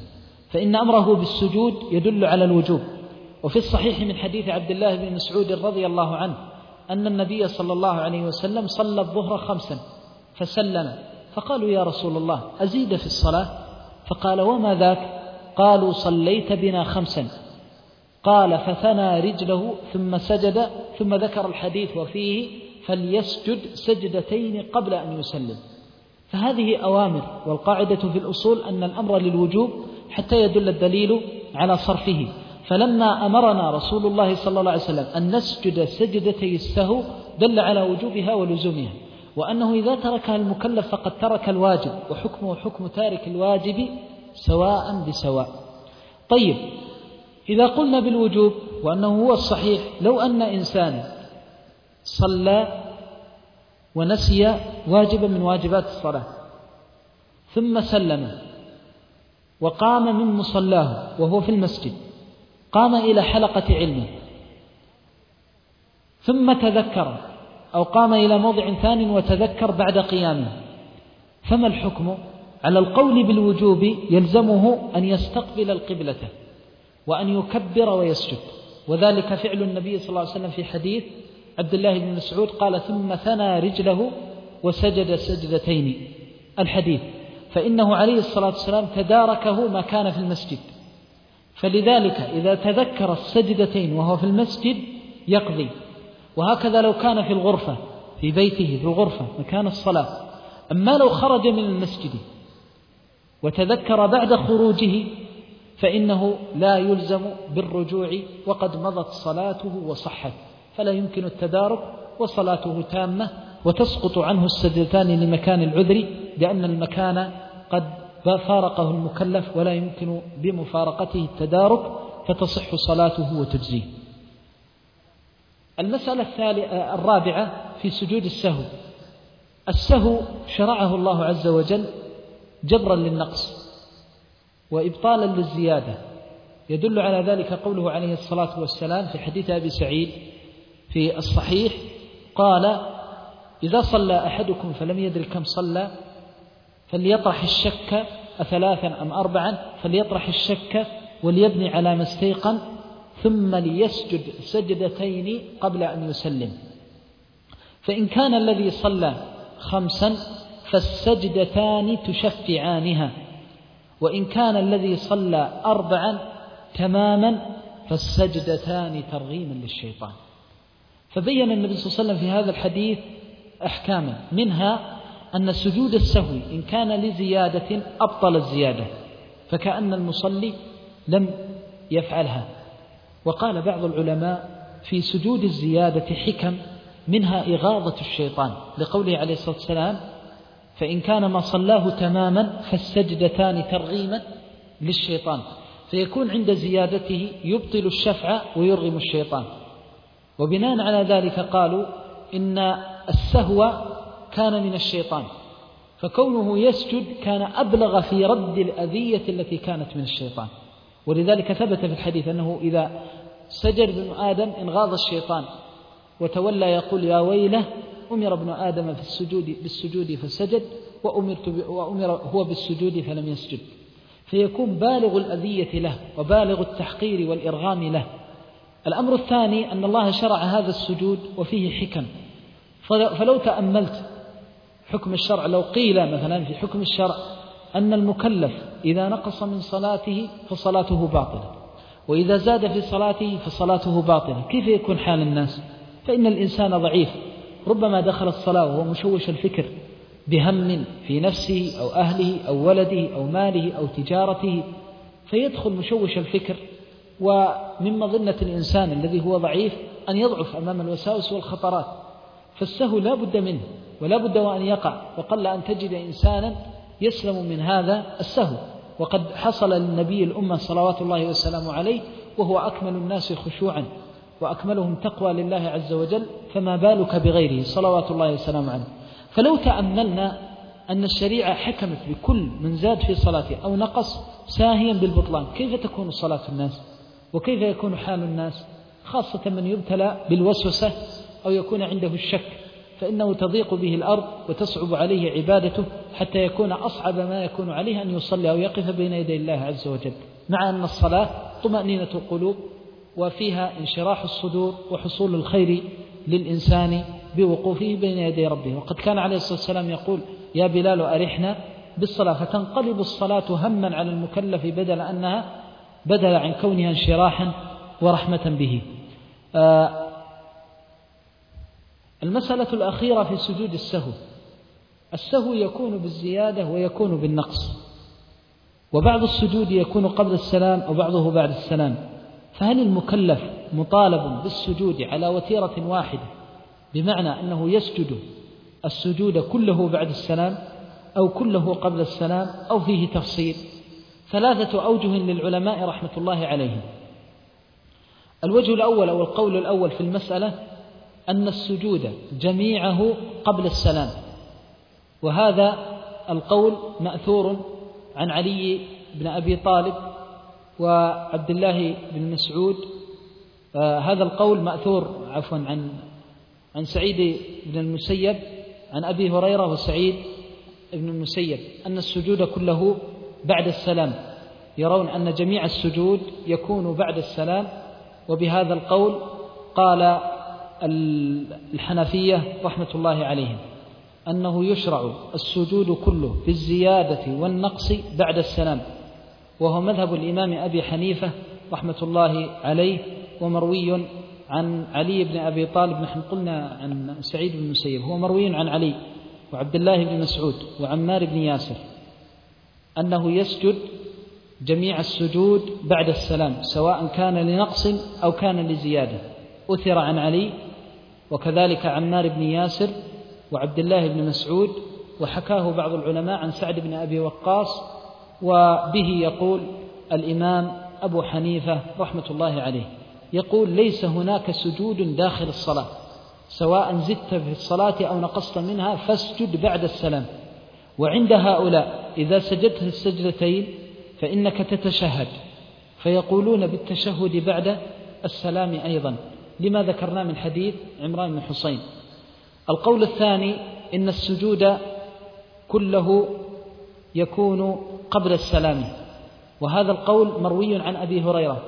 فإن أمره بالسجود يدل على الوجوب. وفي الصحيح من حديث عبد الله بن مسعود رضي الله عنه أن النبي صلى الله عليه وسلم صلى الظهر 5 فسلم، فقالوا يا رسول الله أزيد في الصلاة؟ فقال وما ذاك؟ قالوا صليت بنا 5. قال فثنى رجله ثم سجد، ثم ذكر الحديث وفيه فليسجد سجدتين قبل أن يسلم. فهذه أوامر، والقاعدة في الأصول أن الأمر للوجوب حتى يدل الدليل على صرفه. فلما أمرنا رسول الله صلى الله عليه وسلم أن نسجد سجدتي السهو دل على وجوبها ولزومها، وأنه إذا تركها المكلف فقد ترك الواجب، وحكمه حكم تارك الواجب سواء بسواء. طيب، إذا قلنا بالوجوب وأنه هو الصحيح، لو أن إنسان صلى ونسي واجبا من واجبات الصلاة ثم سلم وقام من مصلاه وهو في المسجد، قام إلى حلقة علمه ثم تذكر، أو قام إلى موضع ثاني وتذكر بعد قيامه، فما الحكم؟ على القول بالوجوب يلزمه أن يستقبل القبلة وأن يكبر ويسجد، وذلك فعل النبي صلى الله عليه وسلم في حديث عبد الله بن مسعود قال ثم ثنى رجله وسجد سجدتين الحديث، فإنه عليه الصلاة والسلام تداركه ما كان في المسجد، فلذلك إذا تذكر السجدتين وهو في المسجد يقضي. وهكذا لو كان في الغرفة في بيته في الغرفة مكان الصلاة. أما لو خرج من المسجد وتذكر بعد خروجه فإنه لا يلزم بالرجوع وقد مضت صلاته وصحت، فلا يمكن التدارك وصلاته تامة، وتسقط عنه السجدتان لمكان العذر، لأن المكان قد فارقه المكلف ولا يمكن بمفارقته التدارك، فتصح صلاته وتجزيه. المسألة الرابعة في سجود السهو. السهو شرعه الله عز وجل جبرا للنقص وإبطالا للزيادة، يدل على ذلك قوله عليه الصلاة والسلام في حديث أبي سعيد في الصحيح قال إذا صلى أحدكم فلم يدر كم صلى فليطرح الشك 3 أم 4، فليطرح الشك وليبني على ما استيقن ثم ليسجد سجدتين قبل أن يسلم. فإن كان الذي صلى 5 فالسجدتان تشفعانها، وإن كان الذي صلى 4 تماما فالسجدتان ترغيما للشيطان. فبين النبي صلى الله عليه وسلم في هذا الحديث أحكاما، منها أن سجود السهو إن كان لزيادة أبطل الزيادة، فكأن المصلي لم يفعلها. وقال بعض العلماء في سجود الزيادة حكم، منها إغاظة الشيطان، لقوله عليه الصلاة والسلام فإن كان ما صلاه تماما فالسجدتان ترغيما للشيطان، فيكون عند زيادته يبطل الشفع ويرغم الشيطان. وبناء على ذلك قالوا إن السهو كان من الشيطان، فكونه يسجد كان أبلغ في رد الأذية التي كانت من الشيطان. ولذلك ثبت في الحديث أنه إذا سجد ابن آدم انغاض الشيطان وتولى يقول يا ويله أمر ابن آدم بالسجود فسجد وأمر هو بالسجود فلم يسجد، فيكون بالغ الأذية له وبالغ التحقير والإرغام له. الأمر الثاني أن الله شرع هذا السجود وفيه حكم، فلو تأملت حكم الشرع، لو قيل مثلا في حكم الشرع أن المكلف إذا نقص من صلاته فصلاته باطلة، وإذا زاد في صلاته فصلاته باطلة، كيف يكون حال الناس؟ فإن الإنسان ضعيف، ربما دخل الصلاة وهو مشوش الفكر بهم في نفسه أو أهله أو ولده أو ماله أو تجارته، فيدخل مشوش الفكر. ومن مظنة الإنسان الذي هو ضعيف أن يضعف أمام الوساوس والخطرات، فالسهو لا بد منه ولا بد وأن يقع، وقل أن تجد إنسانا يسلم من هذا السهو. وقد حصل للنبي الأمة صلوات الله وسلامه عليه وهو أكمل الناس خشوعا وأكملهم تقوى لله عز وجل، فما بالك بغيره صلوات الله وسلامه عليه. فلو تأملنا أن الشريعة حكمت بكل من زاد في صلاته أو نقص ساهيا بالبطلان، كيف تكون صلاة الناس وكيف يكون حال الناس، خاصة من يبتلى بالوسوسة أو يكون عنده الشك. فإنه تضيق به الأرض وتصعب عليه عبادته حتى يكون أصعب ما يكون عليه أن يصلي أو يقف بين يدي الله عز وجل، مع أن الصلاة طمأنينة القلوب وفيها انشراح الصدور وحصول الخير للإنسان بوقوفه بين يدي ربه. وقد كان عليه الصلاة والسلام يقول: يا بلال أرحنا بالصلاة، فتنقلب الصلاة هما على المكلف بدل عن كونها انشراحا ورحمة به. المسألة الأخيرة في سجود السهو يكون بالزيادة ويكون بالنقص، وبعض السجود يكون قبل السلام وبعضه بعد السلام، فهل المكلف مطالب بالسجود على وتيرة واحدة، بمعنى أنه يسجد السجود كله بعد السلام أو كله قبل السلام، أو فيه تفصيل؟ 3 أوجه للعلماء رحمة الله عليهم. الوجه الأول أو القول الأول في المسألة أن السجود جميعه قبل السلام، وهذا القول مأثور عن علي بن أبي طالب وعبد الله بن مسعود. هذا القول مأثور عن سعيد بن المسيب عن أبي هريرة وسعيد بن المسيب أن السجود كله بعد السلام، يرون أن جميع السجود يكون بعد السلام. وبهذا القول قال الحنفية رحمة الله عليهم أنه يشرع السجود كله بالزيادة والنقص بعد السلام، وهو مذهب الإمام أبي حنيفة رحمة الله عليه، ومروي عن علي بن أبي طالب. نحن قلنا عن سعيد بن المسيب، هو مروي عن علي وعبد الله بن مسعود وعمار بن ياسر أنه يسجد جميع السجود بعد السلام، سواء كان لنقص أو كان لزيادة. أثر عن علي وكذلك عمار بن ياسر وعبد الله بن مسعود، وحكاه بعض العلماء عن سعد بن أبي وقاص، وبه يقول الإمام أبو حنيفة رحمة الله عليه، يقول: ليس هناك سجود داخل الصلاة، سواء زدت في الصلاة أو نقصت منها فاسجد بعد السلام. وعند هؤلاء إذا سجدت السجدتين فإنك تتشهد، فيقولون بالتشهد بعد السلام أيضا، لما ذكرنا من حديث عمران بن حسين. القول الثاني إن السجود كله يكون قبل السلام، وهذا القول مروي عن أبي هريرة،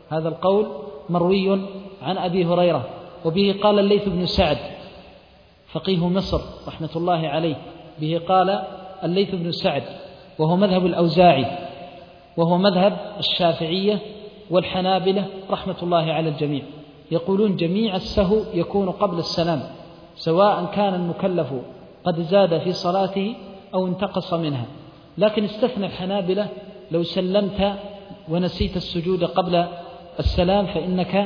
وبه قال الليث بن سعد فقيه مصر رحمة الله عليه، به قال الليث بن سعد، وهو مذهب الأوزاعي، وهو مذهب الشافعية والحنابلة رحمة الله على الجميع، يقولون جميع السهو يكون قبل السلام، سواء كان المكلف قد زاد في صلاته أو انتقص منها. لكن استثنى الحنابلة: لو سلمت ونسيت السجود قبل السلام فإنك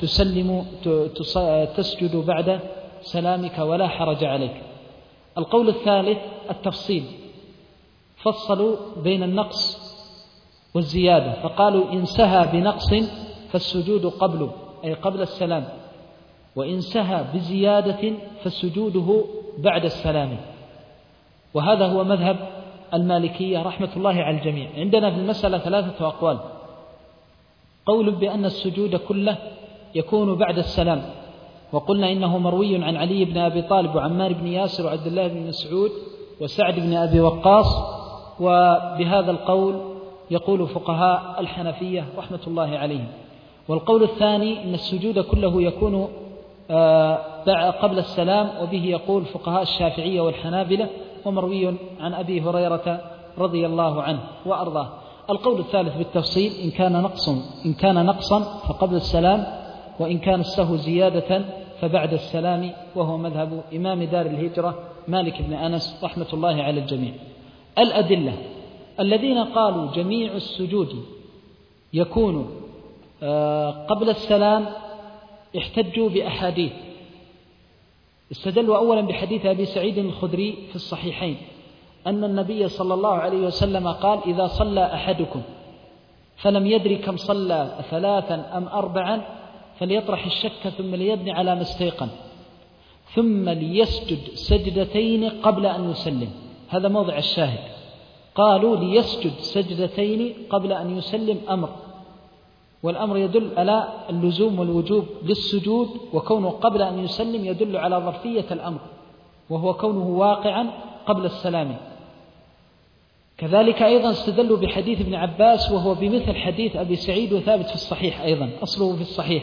تسجد بعد سلامك ولا حرج عليك. القول الثالث التفصيل، فصلوا بين النقص والزيادة، فقالوا: إن سهى بنقص فالسجود قبله أي قبل السلام، وإن سهى بزيادة فسجوده بعد السلام. وهذا هو مذهب المالكية رحمة الله على الجميع. عندنا في المسألة 3 أقوال: قول بأن السجود كله يكون بعد السلام، وقلنا إنه مروي عن علي بن أبي طالب وعمار بن ياسر وعبد الله بن مسعود وسعد بن أبي وقاص، وبهذا القول يقول فقهاء الحنفية رحمة الله عليهم. والقول الثاني إن السجود كله يكون قبل السلام، وبه يقول فقهاء الشافعية والحنابلة، ومروي عن أبي هريرة رضي الله عنه وأرضاه. القول الثالث بالتفصيل: إن كان نقصا فقبل السلام، وإن كان السهو زيادة فبعد السلام، وهو مذهب إمام دار الهجرة مالك بن أنس رحمة الله على الجميع. الأدلة الذين قالوا جميع السجود يكون قبل السلام احتجوا بأحاديث، استدلوا أولا بحديث أبي سعيد الخدري في الصحيحين أن النبي صلى الله عليه وسلم قال: إذا صلى أحدكم فلم يدري كم صلى 3 أم 4 فليطرح الشك ثم ليبني على ما استيقن ثم ليسجد سجدتين قبل أن يسلم. هذا موضع الشاهد، قالوا ليسجد سجدتين قبل أن يسلم أمر، والأمر يدل على اللزوم والوجوب للسجود، وكونه قبل أن يسلم يدل على ظرفية الأمر، وهو كونه واقعا قبل السلام. كذلك أيضا استدلوا بحديث ابن عباس وهو بمثل حديث أبي سعيد وثابت في الصحيح، أيضا أصله في الصحيح.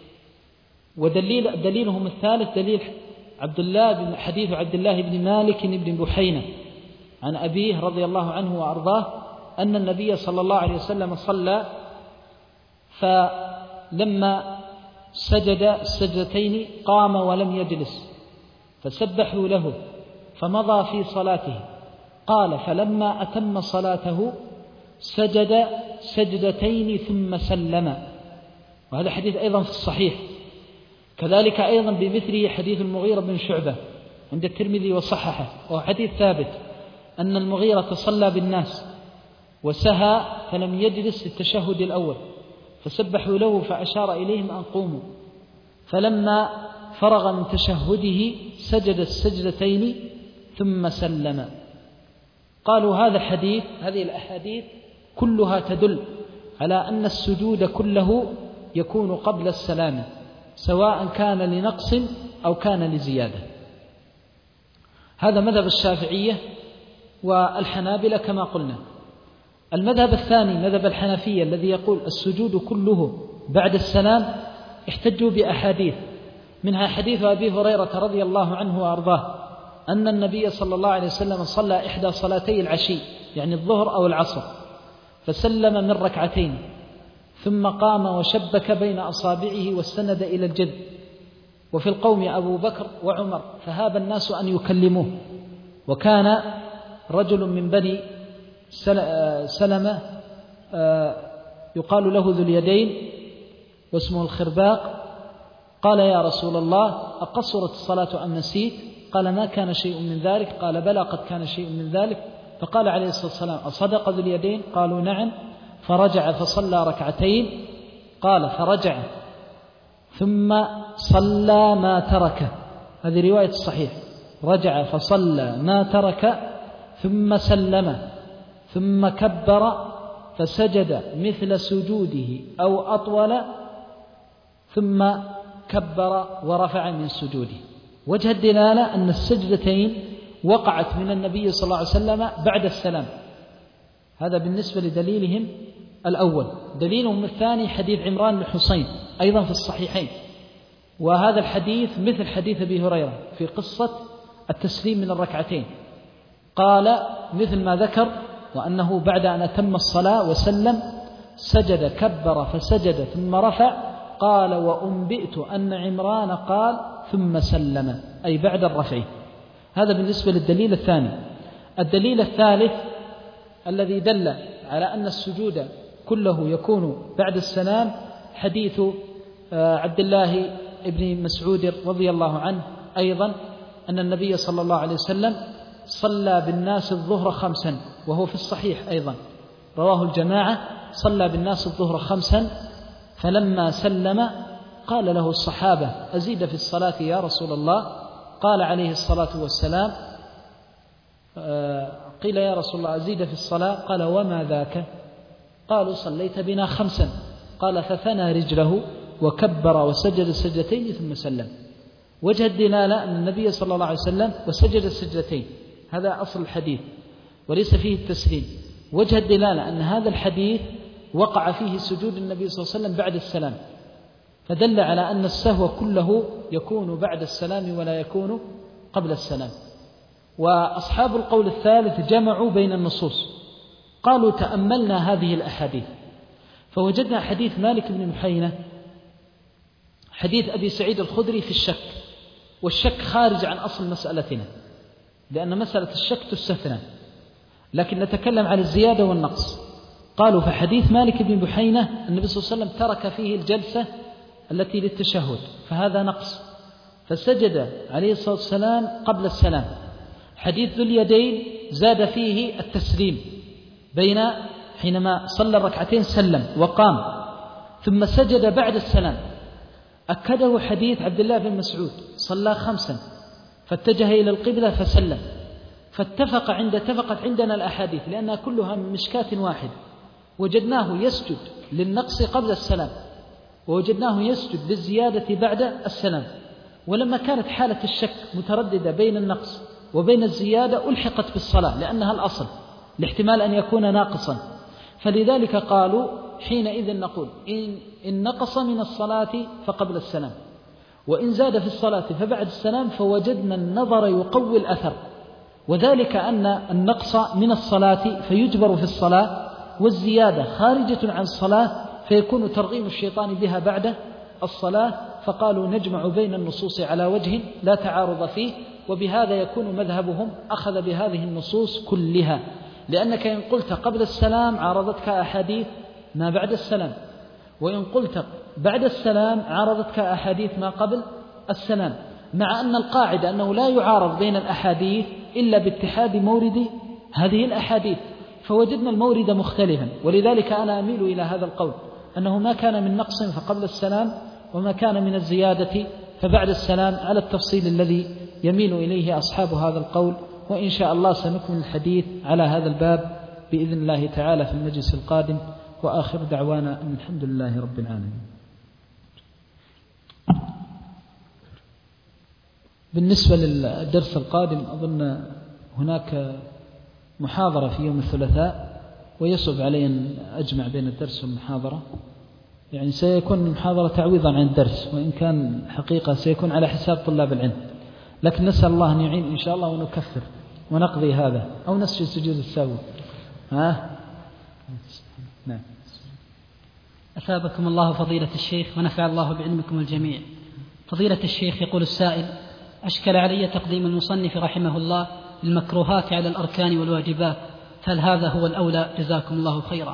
ودليلهم الثالث دليل حديث عبد الله بن مالك بن بحينة عن أبيه رضي الله عنه وأرضاه أن النبي صلى الله عليه وسلم صلى، فلما سجد السجدتين قام ولم يجلس فسبحوا له فمضى في صلاته. قال فلما أتم صلاته سجد سجدتين ثم سلم، وهذا حديث أيضا في الصحيح. كذلك أيضا بمثله حديث المغيرة بن شعبة عند الترمذي وصححه، وهو حديث ثابت أن المغيرة صلى بالناس وسهى فلم يجلس للتشهد الأول فسبحوا له فأشار إليهم أن قوموا، فلما فرغ من تشهده سجد السجدتين ثم سلم. قالوا هذه الأحاديث كلها تدل على أن السجود كله يكون قبل السلام، سواء كان لنقص أو كان لزيادة. هذا مذهب الشافعية والحنابلة كما قلنا. المذهب الثاني مذهب الحنفية الذي يقول السجود كله بعد السلام احتجوا بأحاديث، منها حديث أبي هريرة رضي الله عنه وأرضاه أن النبي صلى الله عليه وسلم صلى إحدى صلاتي العشي يعني الظهر أو العصر فسلم من ركعتين ثم قام وشبك بين أصابعه واستند إلى الجد، وفي القوم أبو بكر وعمر فهاب الناس أن يكلموه، وكان رجل من بني سلمة يقال له ذو اليدين واسمه الخرباق، قال يا رسول الله أقصرت الصلاة أم نسيت؟ قال ما كان شيء من ذلك. قال بلى قد كان شيء من ذلك. فقال عليه الصلاة والسلام أصدق ذو اليدين؟ قالوا نعم. فرجع فصلى ركعتين. قال فرجع ثم صلى ما ترك، هذه رواية الصحيح، رجع فصلى ما ترك ثم سلم ثم كبر فسجد مثل سجوده أو أطول ثم كبر ورفع من سجوده. وجه الدلالة أن السجدتين وقعت من النبي صلى الله عليه وسلم بعد السلام. هذا بالنسبة لدليلهم الأول. دليلهم الثاني حديث عمران بن حسين أيضا في الصحيحين، وهذا الحديث مثل حديث أبي هريرة في قصة التسليم من الركعتين، قال مثل ما ذكر، وأنه بعد أن أتم الصلاة وسلم سجد كبر فسجد ثم رفع. قال وأنبئت أن عمران قال ثم سلم، أي بعد الرفع. هذا بالنسبة للدليل الثاني. الدليل الثالث الذي دل على أن السجود كله يكون بعد السلام حديث عبد الله بن مسعود رضي الله عنه أيضا أن النبي صلى الله عليه وسلم صلى بالناس الظهر 5، وهو في الصحيح أيضا رواه الجماعة. صلى بالناس الظهر 5 فلما سلم قال له الصحابة أزيد في الصلاة يا رسول الله؟ قال عليه الصلاة والسلام قيل يا رسول الله أزيد في الصلاة؟ قال وما ذاك؟ قالوا صليت بنا 5. قال فثنى رجله وكبر وسجد السجدتين ثم سلم. وجه الدلالة أن النبي صلى الله عليه وسلم وسجد السجدتين، هذا أصل الحديث وليس فيه التسليم. وجه الدلالة أن هذا الحديث وقع فيه سجود النبي صلى الله عليه وسلم بعد السلام، فدل على أن السهو كله يكون بعد السلام ولا يكون قبل السلام. وأصحاب القول الثالث جمعوا بين النصوص، قالوا تأملنا هذه الأحاديث فوجدنا حديث مالك بن بحينة حديث أبي سعيد الخدري في الشك، والشك خارج عن أصل مسألتنا لأن مسألة الشك تستثنى، لكن نتكلم عن الزيادة والنقص. قالوا فحديث مالك بن بحينة النبي صلى الله عليه وسلم ترك فيه الجلسة التي للتشهد فهذا نقص، فسجد عليه الصلاة والسلام قبل السلام. حديث ذو اليدين زاد فيه التسليم بين حينما صلى الركعتين سلم وقام ثم سجد بعد السلام. أكده حديث عبد الله بن مسعود صلى 5 فاتجه إلى القبلة فسلم. فاتفقت عندنا الأحاديث لأنها كلها من مشكاة واحد، وجدناه يسجد للنقص قبل السلام ووجدناه يسجد للزيادة بعد السلام، ولما كانت حالة الشك مترددة بين النقص وبين الزيادة ألحقت بالصلاة لأنها الأصل لاحتمال أن يكون ناقصا. فلذلك قالوا حينئذ نقول إن نقص من الصلاة فقبل السلام، وإن زاد في الصلاة فبعد السلام، فوجدنا النظر يقوي الأثر، وذلك أن النقص من الصلاة فيجبر في الصلاة، والزيادة خارجة عن الصلاة فيكون ترغيب الشيطان بها بعد الصلاة. فقالوا نجمع بين النصوص على وجه لا تعارض فيه، وبهذا يكون مذهبهم أخذ بهذه النصوص كلها، لأنك إن قلت قبل السلام عارضتك أحاديث ما بعد السلام، وإن قلت بعد السلام عارضتك أحاديث ما قبل السلام، مع أن القاعدة أنه لا يعارض بين الأحاديث إلا باتحاد مورد هذه الأحاديث، فوجدنا المورد مختلفا. ولذلك أنا أميل إلى هذا القول أنه ما كان من نقص فقبل السلام، وما كان من الزيادة فبعد السلام، على التفصيل الذي يميل إليه أصحاب هذا القول. وإن شاء الله سنكمل الحديث على هذا الباب بإذن الله تعالى في المجلس القادم، وآخر دعوانا أن الحمد لله رب العالمين. بالنسبة للدرس القادم أظن هناك محاضرة في يوم الثلاثاء، ويصعب علي أن أجمع بين الدرس والمحاضرة، يعني سيكون المحاضرة تعويضا عن الدرس، وإن كان حقيقة سيكون على حساب طلاب العلم، لكن نسأل الله أن يعين إن شاء الله ونكفر ونقضي هذا أو نسجد سجود السهو. نعم. أثابكم الله فضيلة الشيخ ونفع الله بعلمكم الجميع. فضيلة الشيخ، يقول السائل: أشكل علي تقديم المصنف رحمه الله المكروهات على الأركان والواجبات، هل هذا هو الأولى؟ جزاكم الله خيرا.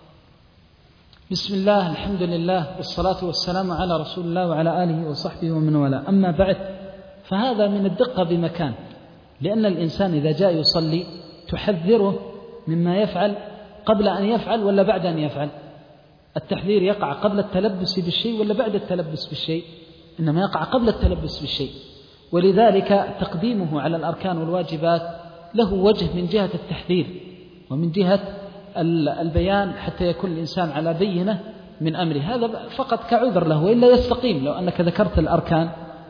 بسم الله، الحمد لله، والصلاة والسلام على رسول الله وعلى آله وصحبه ومن والاه. أما بعد، فهذا من الدقة بمكان، لأن الإنسان إذا جاء يصلي تحذره مما يفعل قبل أن يفعل ولا بعد أن يفعل. التحذير يقع قبل التلبس بالشيء ولا بعد التلبس بالشيء؟ إنما يقع قبل التلبس بالشيء. ولذلك تقديمه على الأركان والواجبات له وجه من جهة التحذير ومن جهة البيان، حتى يكون الإنسان على بينة من أمره. هذا فقط كعذر له، وإلا يستقيم لو أنك ذكرت الأركان،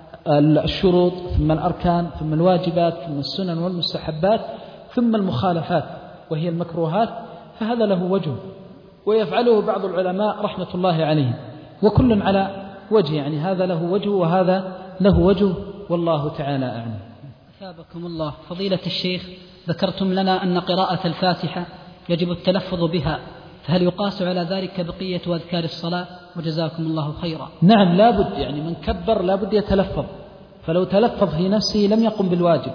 الشروط، ثم الأركان، ثم الواجبات، ثم السنن والمستحبات، ثم المخالفات وهي المكروهات، فهذا له وجه، ويفعله بعض العلماء رحمة الله عليهم، وكل على وجه، يعني هذا له وجه وهذا له وجه، والله تعالى أعلم. أثابكم الله فضيلة الشيخ، ذكرتم لنا أن قراءة الفاتحة يجب التلفظ بها، فهل يقاس على ذلك بقية أذكار الصلاة؟ وجزاكم الله خيرا. نعم، لابد، يعني من كبر لابد يتلفظ، فلو تلفظ في نفسه لم يقم بالواجب،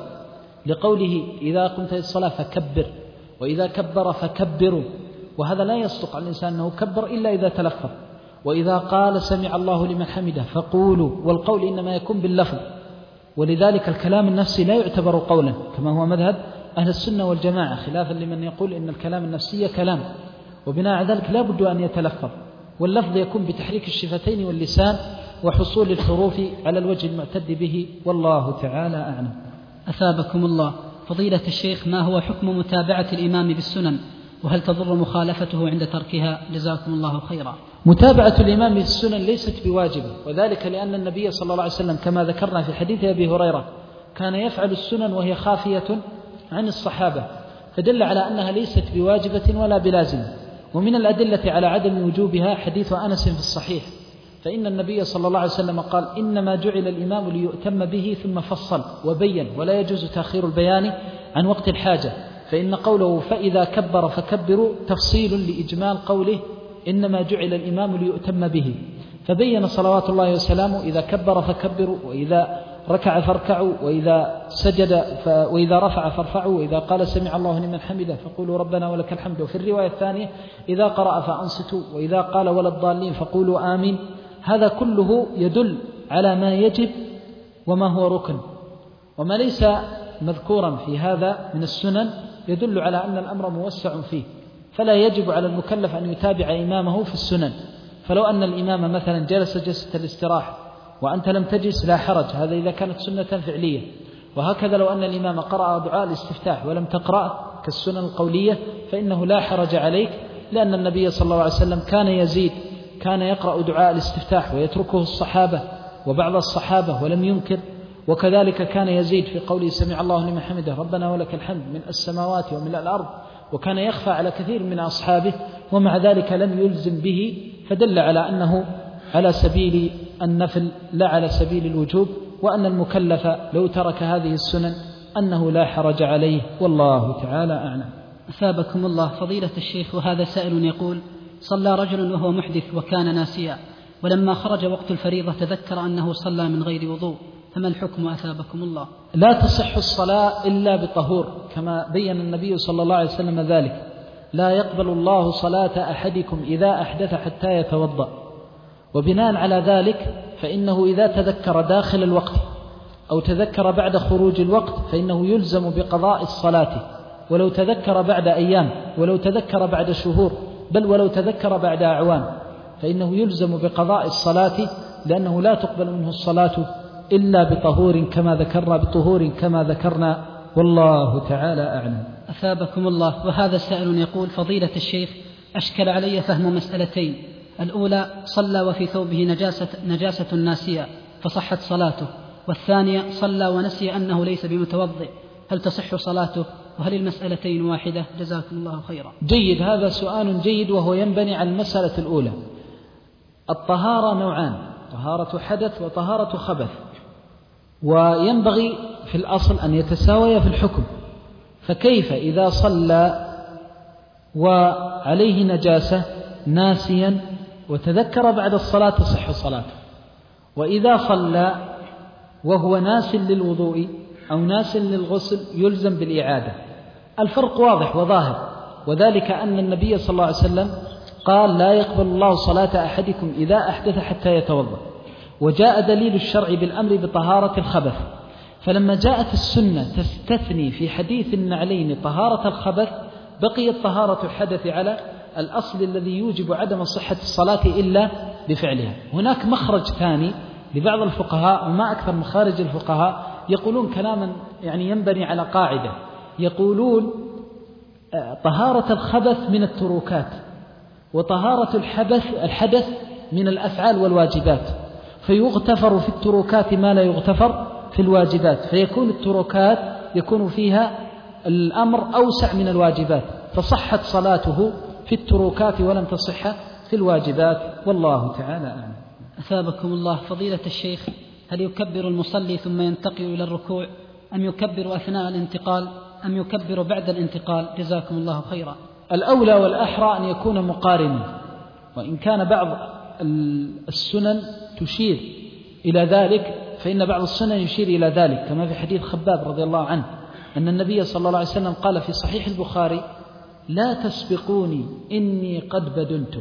لقوله إذا قمت للصلاة فكبر، وإذا كبر فكبروا، وهذا لا يصدق على الإنسان أنه كبر إلا إذا تلفظ. وإذا قال سمع الله لمن حمده فقولوا، والقول إنما يكون باللفظ، ولذلك الكلام النفسي لا يعتبر قولا كما هو مذهب أهل السنة والجماعة، خلافا لمن يقول إن الكلام النفسي كلام، وبناء على ذلك لا بد أن يتلفظ، واللفظ يكون بتحريك الشفتين واللسان وحصول الحروف على الوجه المعتد به، والله تعالى أعلم. أثابكم الله فضيلة الشيخ، ما هو حكم متابعة الإمام بالسنن، وهل تضر مخالفته عند تركها؟ جزاكم الله خيرا. متابعة الإمام بالسنن ليست بواجبة، وذلك لأن النبي صلى الله عليه وسلم كما ذكرنا في حديث أبي هريرة كان يفعل السنن وهي خافية عن الصحابة، فدل على أنها ليست بواجبة ولا بلازمة. ومن الأدلة على عدم وجوبها حديث أنس في الصحيح، فإن النبي صلى الله عليه وسلم قال: إنما جعل الإمام ليؤتم به، ثم فصل وبين، ولا يجوز تأخير البيان عن وقت الحاجة، فإن قوله فإذا كبر فكبروا تفصيل لإجمال قوله إنما جعل الإمام ليؤتم به، فبين صلوات الله وسلامه إذا كبر فكبروا، وإذا ركع فاركعوا، وإذا سجد وإذا رفع فارفعوا، وإذا قال سمع الله لمن حمده فقولوا ربنا ولك الحمد. وفي الرواية الثانية إذا قرأ فأنصتوا، وإذا قال ولا الضالين فقولوا آمين. هذا كله يدل على ما يجب وما هو ركن، وما ليس مذكورا في هذا من السنن يدل على أن الأمر موسع فيه، فلا يجب على المكلف أن يتابع إمامه في السنن. فلو أن الإمام مثلا جلس جلسة الاستراحة وأنت لم تجلس لا حرج، هذا إذا كانت سنة فعلية. وهكذا لو أن الإمام قرأ دعاء الاستفتاح ولم تقرأ كالسنن القولية فإنه لا حرج عليك، لأن النبي صلى الله عليه وسلم كان يزيد، كان يقرأ دعاء الاستفتاح ويتركه الصحابة وبعض الصحابة ولم ينكر. وكذلك كان يزيد في قوله سمع الله لمن حمده ربنا ولك الحمد من السماوات ومن الأرض، وكان يخفى على كثير من أصحابه، ومع ذلك لم يلزم به، فدل على أنه على سبيل النفل لا على سبيل الوجوب، وأن المكلف لو ترك هذه السنن أنه لا حرج عليه، والله تعالى أعلم. أثابكم الله فضيلة الشيخ. وهذا سائل يقول: صلى رجل وهو محدث وكان ناسيا، ولما خرج وقت الفريضة تذكر أنه صلى من غير وضوء، فما الحكم أثابكم الله؟ لا تصح الصلاة إلا بطهور، كما بين النبي صلى الله عليه وسلم ذلك: لا يقبل الله صلاة أحدكم إذا أحدث حتى يتوضأ. وبناء على ذلك فإنه إذا تذكر داخل الوقت أو تذكر بعد خروج الوقت فإنه يلزم بقضاء الصلاة، ولو تذكر بعد أيام، ولو تذكر بعد شهور، بل ولو تذكر بعد أعوام، فإنه يلزم بقضاء الصلاة، لأنه لا تقبل منه الصلاة إلا بطهور كما ذكرنا، والله تعالى أعلم. أثابكم الله. وهذا سائل يقول: فضيلة الشيخ، أشكل علي فهم مسألتين: الأولى صلى وفي ثوبه نجاسة ناسية فصحت صلاته، والثانية صلى ونسي أنه ليس بمتوضئ، هل تصح صلاته؟ وهل المسألتين واحدة؟ جزاكم الله خيرا. جيد، هذا سؤال جيد، وهو ينبني على المسألة الأولى. الطهارة نوعان: طهارة حدث وطهارة خبث، وينبغي في الأصل أن يتساوي في الحكم. فكيف إذا صلى وعليه نجاسة ناسيا وتذكر بعد الصلاة تصح صلاته، وإذا صلى وهو ناس للوضوء أو ناس للغسل يلزم بالإعادة؟ الفرق واضح وظاهر، وذلك أن النبي صلى الله عليه وسلم قال: لا يقبل الله صلاة أحدكم إذا أحدث حتى يتوضأ، وجاء دليل الشرع بالأمر بطهارة الخبث. فلما جاءت السنة تستثني في حديث النعلين طهارة الخبث، بقيت طهارة الحدث على الأصل الذي يوجب عدم صحة الصلاة إلا بفعلها. هناك مخرج ثاني لبعض الفقهاء، وما أكثر مخارج الفقهاء، يقولون كلاما يعني ينبني على قاعدة، يقولون طهارة الخبث من التروكات، وطهارة الحدث من الأفعال والواجبات، فيغتفر في التروكات ما لا يغتفر في الواجبات، فيكون التروكات يكون فيها الأمر أوسع من الواجبات، فصحت صلاته في التروكات ولم تصح في الواجبات، والله تعالى أعلم. أثابكم الله فضيلة الشيخ، هل يكبر المصلي ثم ينتقل إلى الركوع، أم يكبر أثناء الانتقال، أم يكبر بعد الانتقال؟ جزاكم الله خيرا. الأولى والأحرى أن يكون مقارنا، وإن كان بعض السنن تشير إلى ذلك، فإن بعض السنن يشير إلى ذلك، كما في حديث خباب رضي الله عنه أن النبي صلى الله عليه وسلم قال في صحيح البخاري: لا تسبقوني إني قد بدنت،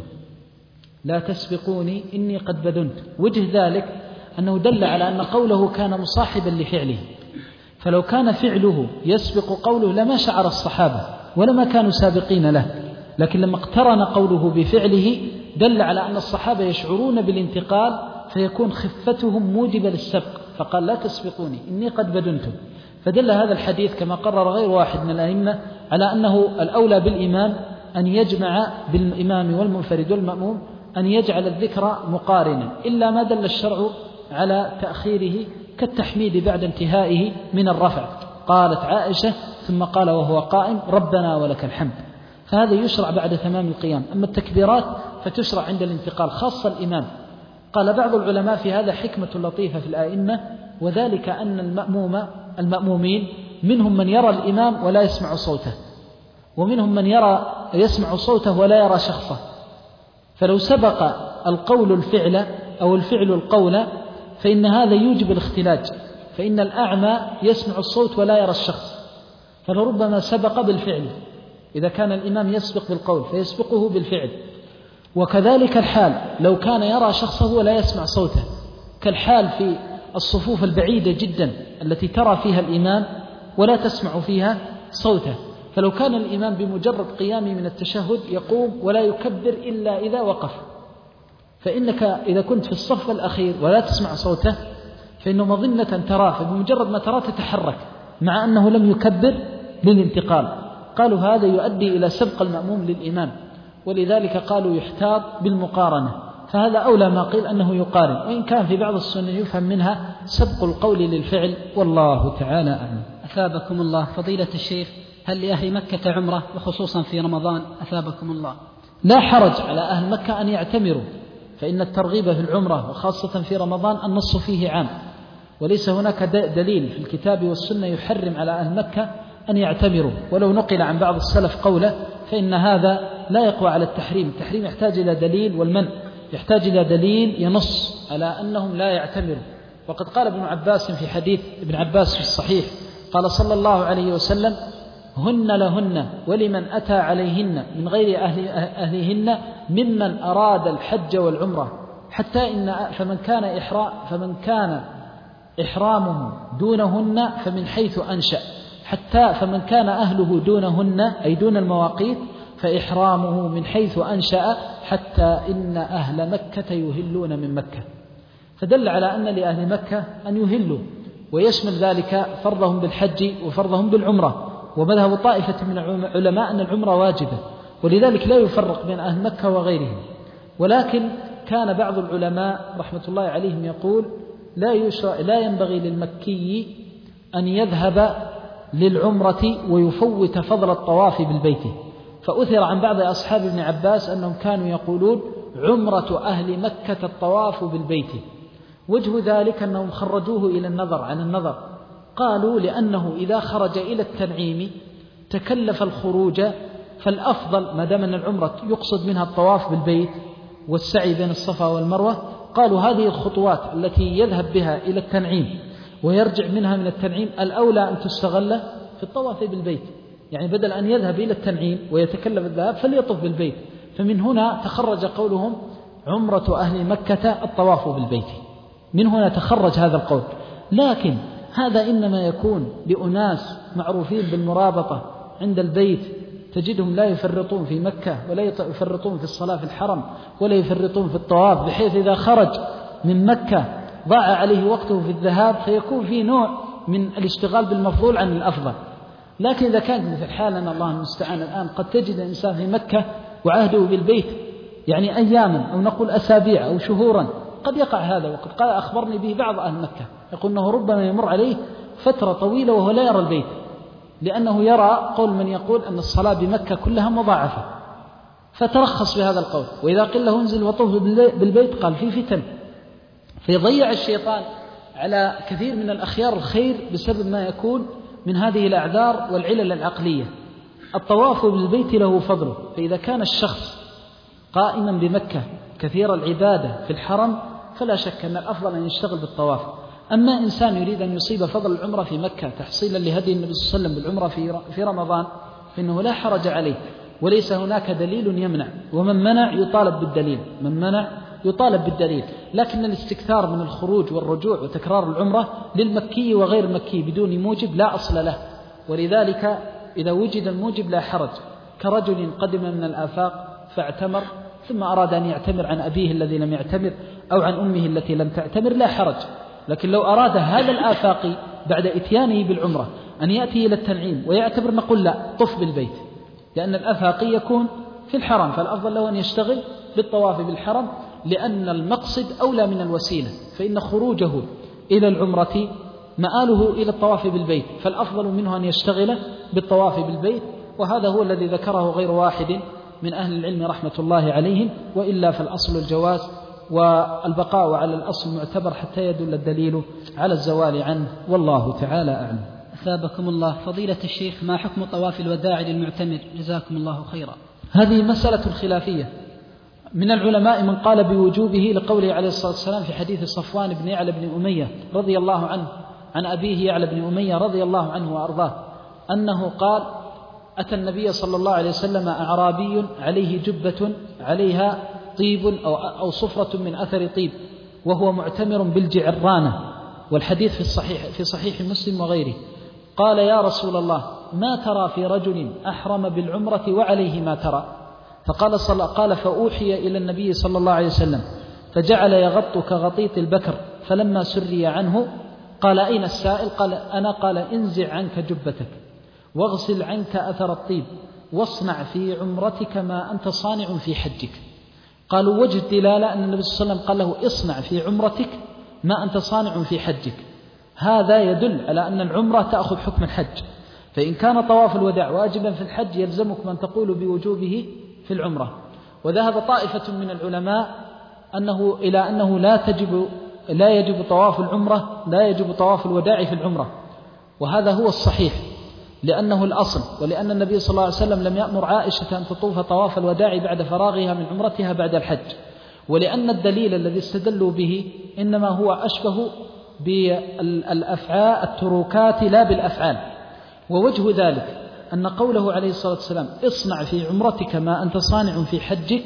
لا تسبقوني إني قد بدنت. وجه ذلك أنه دل على أن قوله كان مصاحبا لفعله، فلو كان فعله يسبق قوله لما شعر الصحابة ولما كانوا سابقين له، لكن لما اقترن قوله بفعله دل على أن الصحابة يشعرون بالانتقال، فيكون خفتهم موجبة للسبق، فقال: لا تسبقوني إني قد بدنت. فدل هذا الحديث كما قرر غير واحد من الأئمة على أنه الأولى بالإمام أن يجمع بالإمام والمنفرد والمأموم أن يجعل الذكر مقارنا، إلا ما دل الشرع على تأخيره كالتحميد بعد انتهائه من الرفع. قالت عائشة: ثم قال وهو قائم: ربنا ولك الحمد. فهذا يشرع بعد تمام القيام. أما التكبيرات فتشرع عند الانتقال، خاصة الإمام. قال بعض العلماء في هذا حكمة لطيفة في الآئمة، وذلك أن المأمومين منهم من يرى الإمام ولا يسمع صوته، ومنهم من يسمع صوته ولا يرى شخصه، فلو سبق القول الفعل أو الفعل القول فإن هذا يوجب الاختلاج، فإن الأعمى يسمع الصوت ولا يرى الشخص، فلربما سبق بالفعل إذا كان الإمام يسبق بالقول فيسبقه بالفعل. وكذلك الحال لو كان يرى شخصه ولا يسمع صوته، كالحال في الصفوف البعيدة جدا التي ترى فيها الإمام ولا تسمع فيها صوته، فلو كان الإمام بمجرد قيامه من التشهد يقوم ولا يكبر إلا إذا وقف، فإنك إذا كنت في الصف الأخير ولا تسمع صوته فإنه مظنة تراه، فبمجرد ما تراه تتحرك مع أنه لم يكبر للانتقال. قالوا هذا يؤدي إلى سبق المأموم للإمام، ولذلك قالوا يحتاط بالمقارنة، فهذا أولى ما قيل أنه يقارن، وإن كان في بعض السنن يفهم منها سبق القول للفعل، والله تعالى أعلم. أثابكم الله فضيلة الشيخ، هل لأهل مكة عمرة وخصوصا في رمضان؟ أثابكم الله. لا حرج على أهل مكة أن يعتمروا، فإن الترغيب في العمرة وخاصة في رمضان النص فيه عام، وليس هناك دليل في الكتاب والسنة يحرم على أهل مكة أن يعتمروا، ولو نقل عن بعض السلف قوله فإن هذا لا يقوى على التحريم. التحريم يحتاج إلى دليل، والمنع يحتاج إلى دليل ينص على أنهم لا يعتمروا. وقد قال ابن عباس في حديث ابن عباس في الصحيح، قال صلى الله عليه وسلم: هن لهن ولمن أتى عليهن من غير أهلهن ممن أراد الحج والعمرة، حتى فمن كان إحرامه دونهن فمن حيث أنشأ، حتى فمن كان أهله دونهن أي دون المواقيت فإحرامه من حيث أنشأ، حتى إن أهل مكة يهلون من مكة. فدل على أن لأهل مكة أن يهلوا، ويشمل ذلك فرضهم بالحج وفرضهم بالعمرة. ومذهب طائفة من العلماء أن العمرة واجبة، ولذلك لا يفرق بين أهل مكة وغيرهم. ولكن كان بعض العلماء رحمة الله عليهم يقول: لا ينبغي للمكي أن يذهب للعمرة ويفوت فضل الطواف بالبيت. فأثر عن بعض أصحاب ابن عباس أنهم كانوا يقولون: عمرة أهل مكة الطواف بالبيت. وجه ذلك أنهم خرجوه إلى النظر عن النظر، قالوا: لأنه إذا خرج إلى التنعيم تكلف الخروج، فالأفضل ما دام أن العمرة يقصد منها الطواف بالبيت والسعي بين الصفا والمروة، قالوا هذه الخطوات التي يذهب بها إلى التنعيم ويرجع منها من التنعيم الأولى أن تستغل في الطواف بالبيت، يعني بدل أن يذهب إلى التنعيم ويتكلف الذهاب فليطف بالبيت. فمن هنا تخرج قولهم: عمرة أهل مكة الطواف بالبيت، من هنا تخرج هذا القول. لكن هذا إنما يكون لأناس معروفين بالمرابطة عند البيت، تجدهم لا يفرطون في مكة ولا يفرطون في الصلاة في الحرم ولا يفرطون في الطواف، بحيث إذا خرج من مكة ضاع عليه وقته في الذهاب، فيكون فيه نوع من الاشتغال بالمفضول عن الأفضل. لكن إذا كانت مثل حالنا الله المستعان الآن، قد تجد الإنسان في مكة وعهده بالبيت يعني أياما أو نقول أسابيع أو شهورا، قد يقع هذا. وقد قال أخبرني به بعض أهل مكة، يقول أنه ربما يمر عليه فترة طويلة وهو لا يرى البيت، لأنه يرى قول من يقول أن الصلاة بمكة كلها مضاعفة، فترخص بهذا القول. وإذا قيل له انزل وطوف بالبيت قال في فتن، فيضيع الشيطان على كثير من الأخيار الخير بسبب ما يكون من هذه الأعذار والعلل العقلية. الطواف بالبيت له فضله، فإذا كان الشخص قائما بمكة كثير العبادة في الحرم فلا شك أن الأفضل أن يشتغل بالطواف. أما إنسان يريد أن يصيب فضل العمرة في مكة تحصيلا لهدي النبي صلى الله عليه وسلم بالعمرة في رمضان فإنه لا حرج عليه، وليس هناك دليل يمنع، ومن منع يطالب بالدليل، من منع يطالب بالدليل. لكن الاستكثار من الخروج والرجوع وتكرار العمرة للمكي وغير المكي بدون موجب لا أصل له، ولذلك إذا وجد الموجب لا حرج، كرجل قدم من الآفاق فاعتمر ثم أراد أن يعتمر عن أبيه الذي لم يعتمر أو عن أمه التي لم تعتمر لا حرج. لكن لو أراد هذا الآفاقي بعد إتيانه بالعمرة أن يأتي إلى التنعيم ويعتبر، نقول لا، طف بالبيت، لأن الآفاقي يكون في الحرم، فالأفضل له أن يشتغل بالطواف بالحرم، لأن المقصد أولى من الوسيلة، فإن خروجه إلى العمرة مآله إلى الطواف بالبيت، فالأفضل منه أن يشتغل بالطواف بالبيت. وهذا هو الذي ذكره غير واحد من أهل العلم رحمة الله عليهم، وإلا فالأصل الجواز، والبقاء على الأصل معتبر حتى يدل الدليل على الزوال عنه، والله تعالى أعلم. أثابكم الله فضيلة الشيخ، ما حكم طواف الوداع للمعتمر؟ جزاكم الله خيرا. هذه مسألة خلافية، من العلماء من قال بوجوبه لقوله عليه الصلاة والسلام في حديث صفوان بن يعلى بن أمية رضي الله عنه عن أبيه يعلى بن أمية رضي الله عنه وأرضاه أنه قال: أتى النبي صلى الله عليه وسلم أعرابي عليه جبة عليها طيب أو صفرة من أثر طيب وهو معتمر بالجعرانة، والحديث في صحيح مسلم وغيره. قال: يا رسول الله، ما ترى في رجل أحرم بالعمرة وعليه ما ترى؟ قال: فأوحي إلى النبي صلى الله عليه وسلم فجعل يغط كغطيط البكر، فلما سري عنه قال: أين السائل؟ قال: أنا. قال: انزع عنك جبتك واغسل عنك أثر الطيب واصنع في عمرتك ما أنت صانع في حجك. قالوا وجه الدلالة أن النبي صلى الله عليه وسلم قال له اصنع في عمرتك ما أنت صانع في حجك. هذا يدل على أن العمرة تأخذ حكم الحج، فإن كان طواف الوداع واجبا في الحج يلزمك من تقول بوجوبه في العمرة. وذهب طائفة من العلماء إلى أنه لا يجب طواف العمرة، لا يجب طواف الوداع في العمرة، وهذا هو الصحيح لأنه الأصل، ولأن النبي صلى الله عليه وسلم لم يأمر عائشة أن تطوف طواف الوداع بعد فراغها من عمرتها بعد الحج، ولأن الدليل الذي استدلوا به إنما هو أشبه بالأفعال التروكات لا بالأفعال. ووجه ذلك أن قوله عليه الصلاة والسلام اصنع في عمرتك ما أنت صانع في حجك،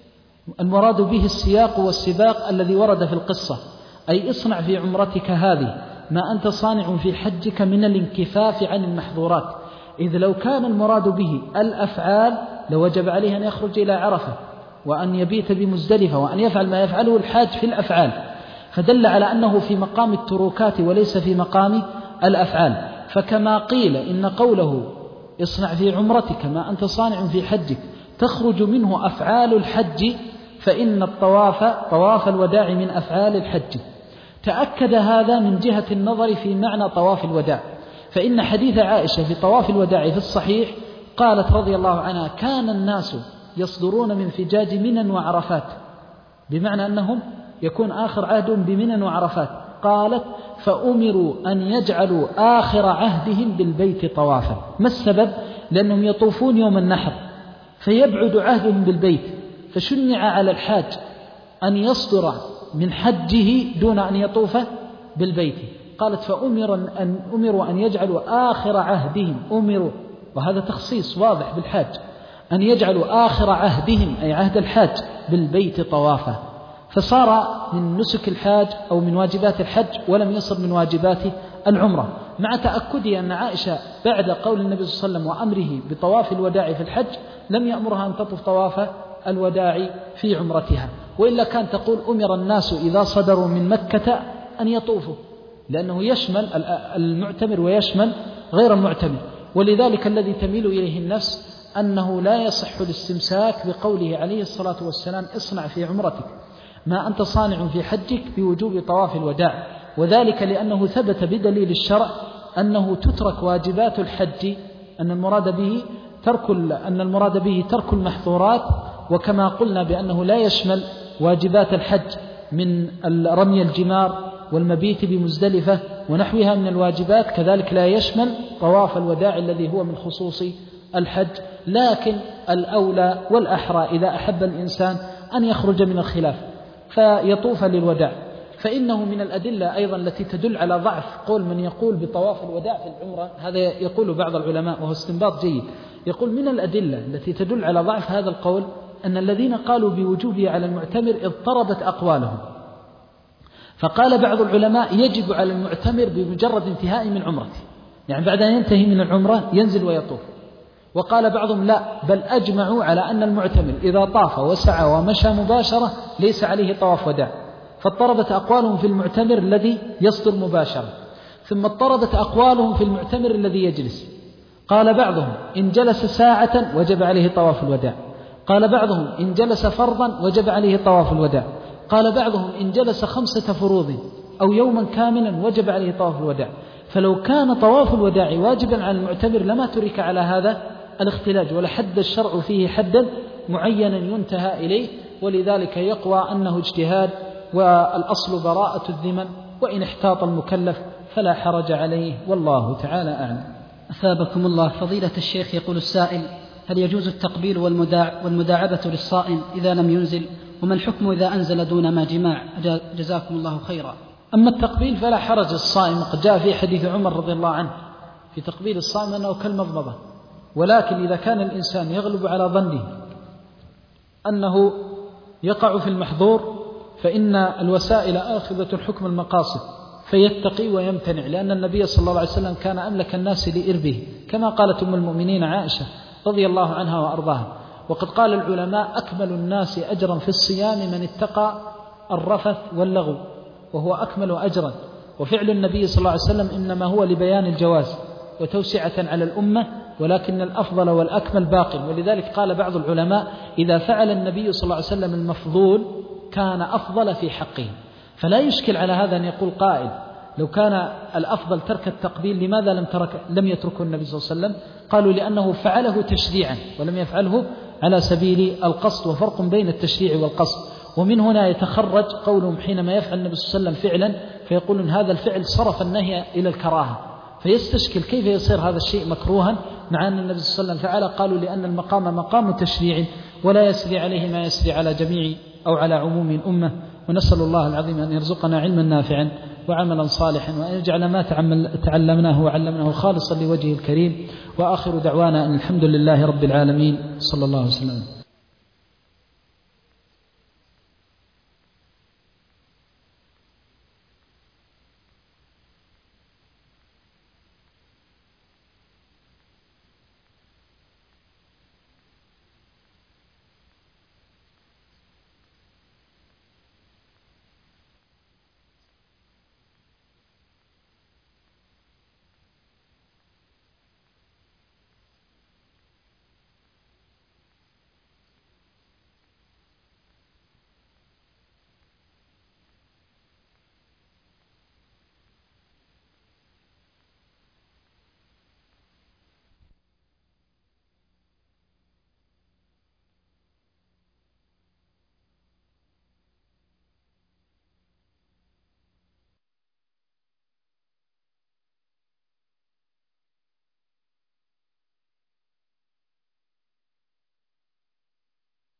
المراد به السياق والسباق الذي ورد في القصة، أي اصنع في عمرتك هذه ما أنت صانع في حجك من الانكفاف عن المحظورات، إذ لو كان المراد به الأفعال لوجب عليه أن يخرج إلى عرفة وأن يبيت بمزدلفة وأن يفعل ما يفعله الحاج في الأفعال، فدل على أنه في مقام التروكات وليس في مقام الأفعال. فكما قيل إن قوله اصنع في عمرتك ما أنت صانع في حجك تخرج منه أفعال الحج، فإن طواف الوداع من أفعال الحج. تأكد هذا من جهة النظر في معنى طواف الوداع، فإن حديث عائشة في طواف الوداع في الصحيح قالت رضي الله عنها كان الناس يصدرون من فجاج منى وعرفات، بمعنى أنهم يكون آخر عهدهم بمنى وعرفات. قالت فأمروا أن يجعلوا آخر عهدهم بالبيت طوافا. ما السبب؟ لأنهم يطوفون يوم النحر فيبعد عهدهم بالبيت، فشنع على الحاج أن يصدر من حجه دون أن يطوف بالبيت. قالت فأمروا أن يجعلوا آخر عهدهم، أمروا وهذا تخصيص واضح بالحاج، أن يجعلوا آخر عهدهم أي عهد الحاج بالبيت طوافا، فصار من نسك الحاج أو من واجبات الحج ولم يصل من واجبات العمرة، مع تأكدي أن عائشة بعد قول النبي صلى الله عليه وسلم وأمره بطواف الوداع في الحج لم يأمرها أن تطوف طواف الوداع في عمرتها، وإلا كان تقول أمر الناس إذا صدروا من مكة أن يطوفوا، لأنه يشمل المعتمر ويشمل غير المعتمر. ولذلك الذي تميل إليه النفس أنه لا يصح الاستمساك بقوله عليه الصلاة والسلام اصنع في عمرتك ما أنت صانع في حجك بوجوب طواف الوداع، وذلك لأنه ثبت بدليل الشرع أنه تترك واجبات الحج، أن المراد به ترك المحظورات، وكما قلنا بأنه لا يشمل واجبات الحج من رمي الجمار والمبيت بمزدلفة ونحوها من الواجبات، كذلك لا يشمل طواف الوداع الذي هو من خصوص الحج. لكن الأولى والأحرى إذا أحب الإنسان أن يخرج من الخلاف فيطوف للوداع، فإنه من الأدلة أيضا التي تدل على ضعف قول من يقول بطواف الوداع في العمرة، هذا يقول بعض العلماء وهو استنباط جيد، يقول من الأدلة التي تدل على ضعف هذا القول أن الذين قالوا بوجوبه على المعتمر اضطربت أقوالهم، فقال بعض العلماء يجب على المعتمر بمجرد انتهاء من عمرته، يعني بعد أن ينتهي من العمرة ينزل ويطوف. وقال بعضهم لا، بل أجمعوا على أن المعتمر إذا طاف وسعى ومشى مباشرة ليس عليه طواف وداع، فاضطربت أقوالهم في المعتمر الذي يصدر مباشرة، ثم اضطربت أقوالهم في المعتمر الذي يجلس. قال بعضهم إن جلس ساعة وجب عليه طواف الوداع، قال بعضهم إن جلس فرضا وجب عليه طواف الوداع، قال بعضهم إن جلس 5 فروض أو يوما كاملا وجب عليه طواف الوداع. فلو كان طواف الوداع واجبا على المعتمر لما ترك على هذا الاختلاج، ولحد الشرع فيه حدا معينا ينتهى إليه، ولذلك يقوى أنه اجتهاد، والأصل براءة الذمم، وإن احتاط المكلف فلا حرج عليه، والله تعالى أعلم. أثابكم الله. فضيلة الشيخ يقول السائل: هل يجوز التقبيل والمداعبة للصائم إذا لم ينزل؟ وما الحكم إذا أنزل دون ما جماع؟ جزاكم الله خيرا. أما التقبيل فلا حرج الصائم، قد جاء في حديث عمر رضي الله عنه في تقبيل الصائم أنه كالمضمضة، ولكن إذا كان الإنسان يغلب على ظنه أنه يقع في المحظور فإن الوسائل آخذة حكم المقاصد، فيتقي ويمتنع، لأن النبي صلى الله عليه وسلم كان أملك الناس لإربه، كما قالت أم المؤمنين عائشة رضي الله عنها وأرضاها. وقد قال العلماء أكمل الناس أجرا في الصيام من اتقى الرفث واللغو، وهو أكمل أجرا، وفعل النبي صلى الله عليه وسلم إنما هو لبيان الجواز وتوسعة على الأمة ولكن الأفضل والأكمل باق. ولذلك قال بعض العلماء إذا فعل النبي صلى الله عليه وسلم المفضول كان أفضل في حقه. فلا يشكل على هذا أن يقول قائل لو كان الأفضل ترك التقبيل لماذا لم يتركه النبي صلى الله عليه وسلم؟ قالوا لأنه فعله تشريعا ولم يفعله على سبيل القصد، وفرق بين التشريع والقصد. ومن هنا يتخرج قولهم حينما يفعل النبي صلى الله عليه وسلم فعلا فيقولون هذا الفعل صرف النهي إلى الكراهة، فيستشكل كيف يصير هذا الشيء مكروها مع أن النبي صلى الله عليه وسلم فعل. قالوا لأن المقام مقام تشريع ولا يسري عليه ما يسري على جميع أو على عموم الأمة. ونسأل الله العظيم أن يرزقنا علما نافعا وعملا صالحا، وأن يجعل ما تعلمناه وعلمناه خالصا لوجهه الكريم. وآخر دعوانا أن الحمد لله رب العالمين، صلى الله عليه وسلم.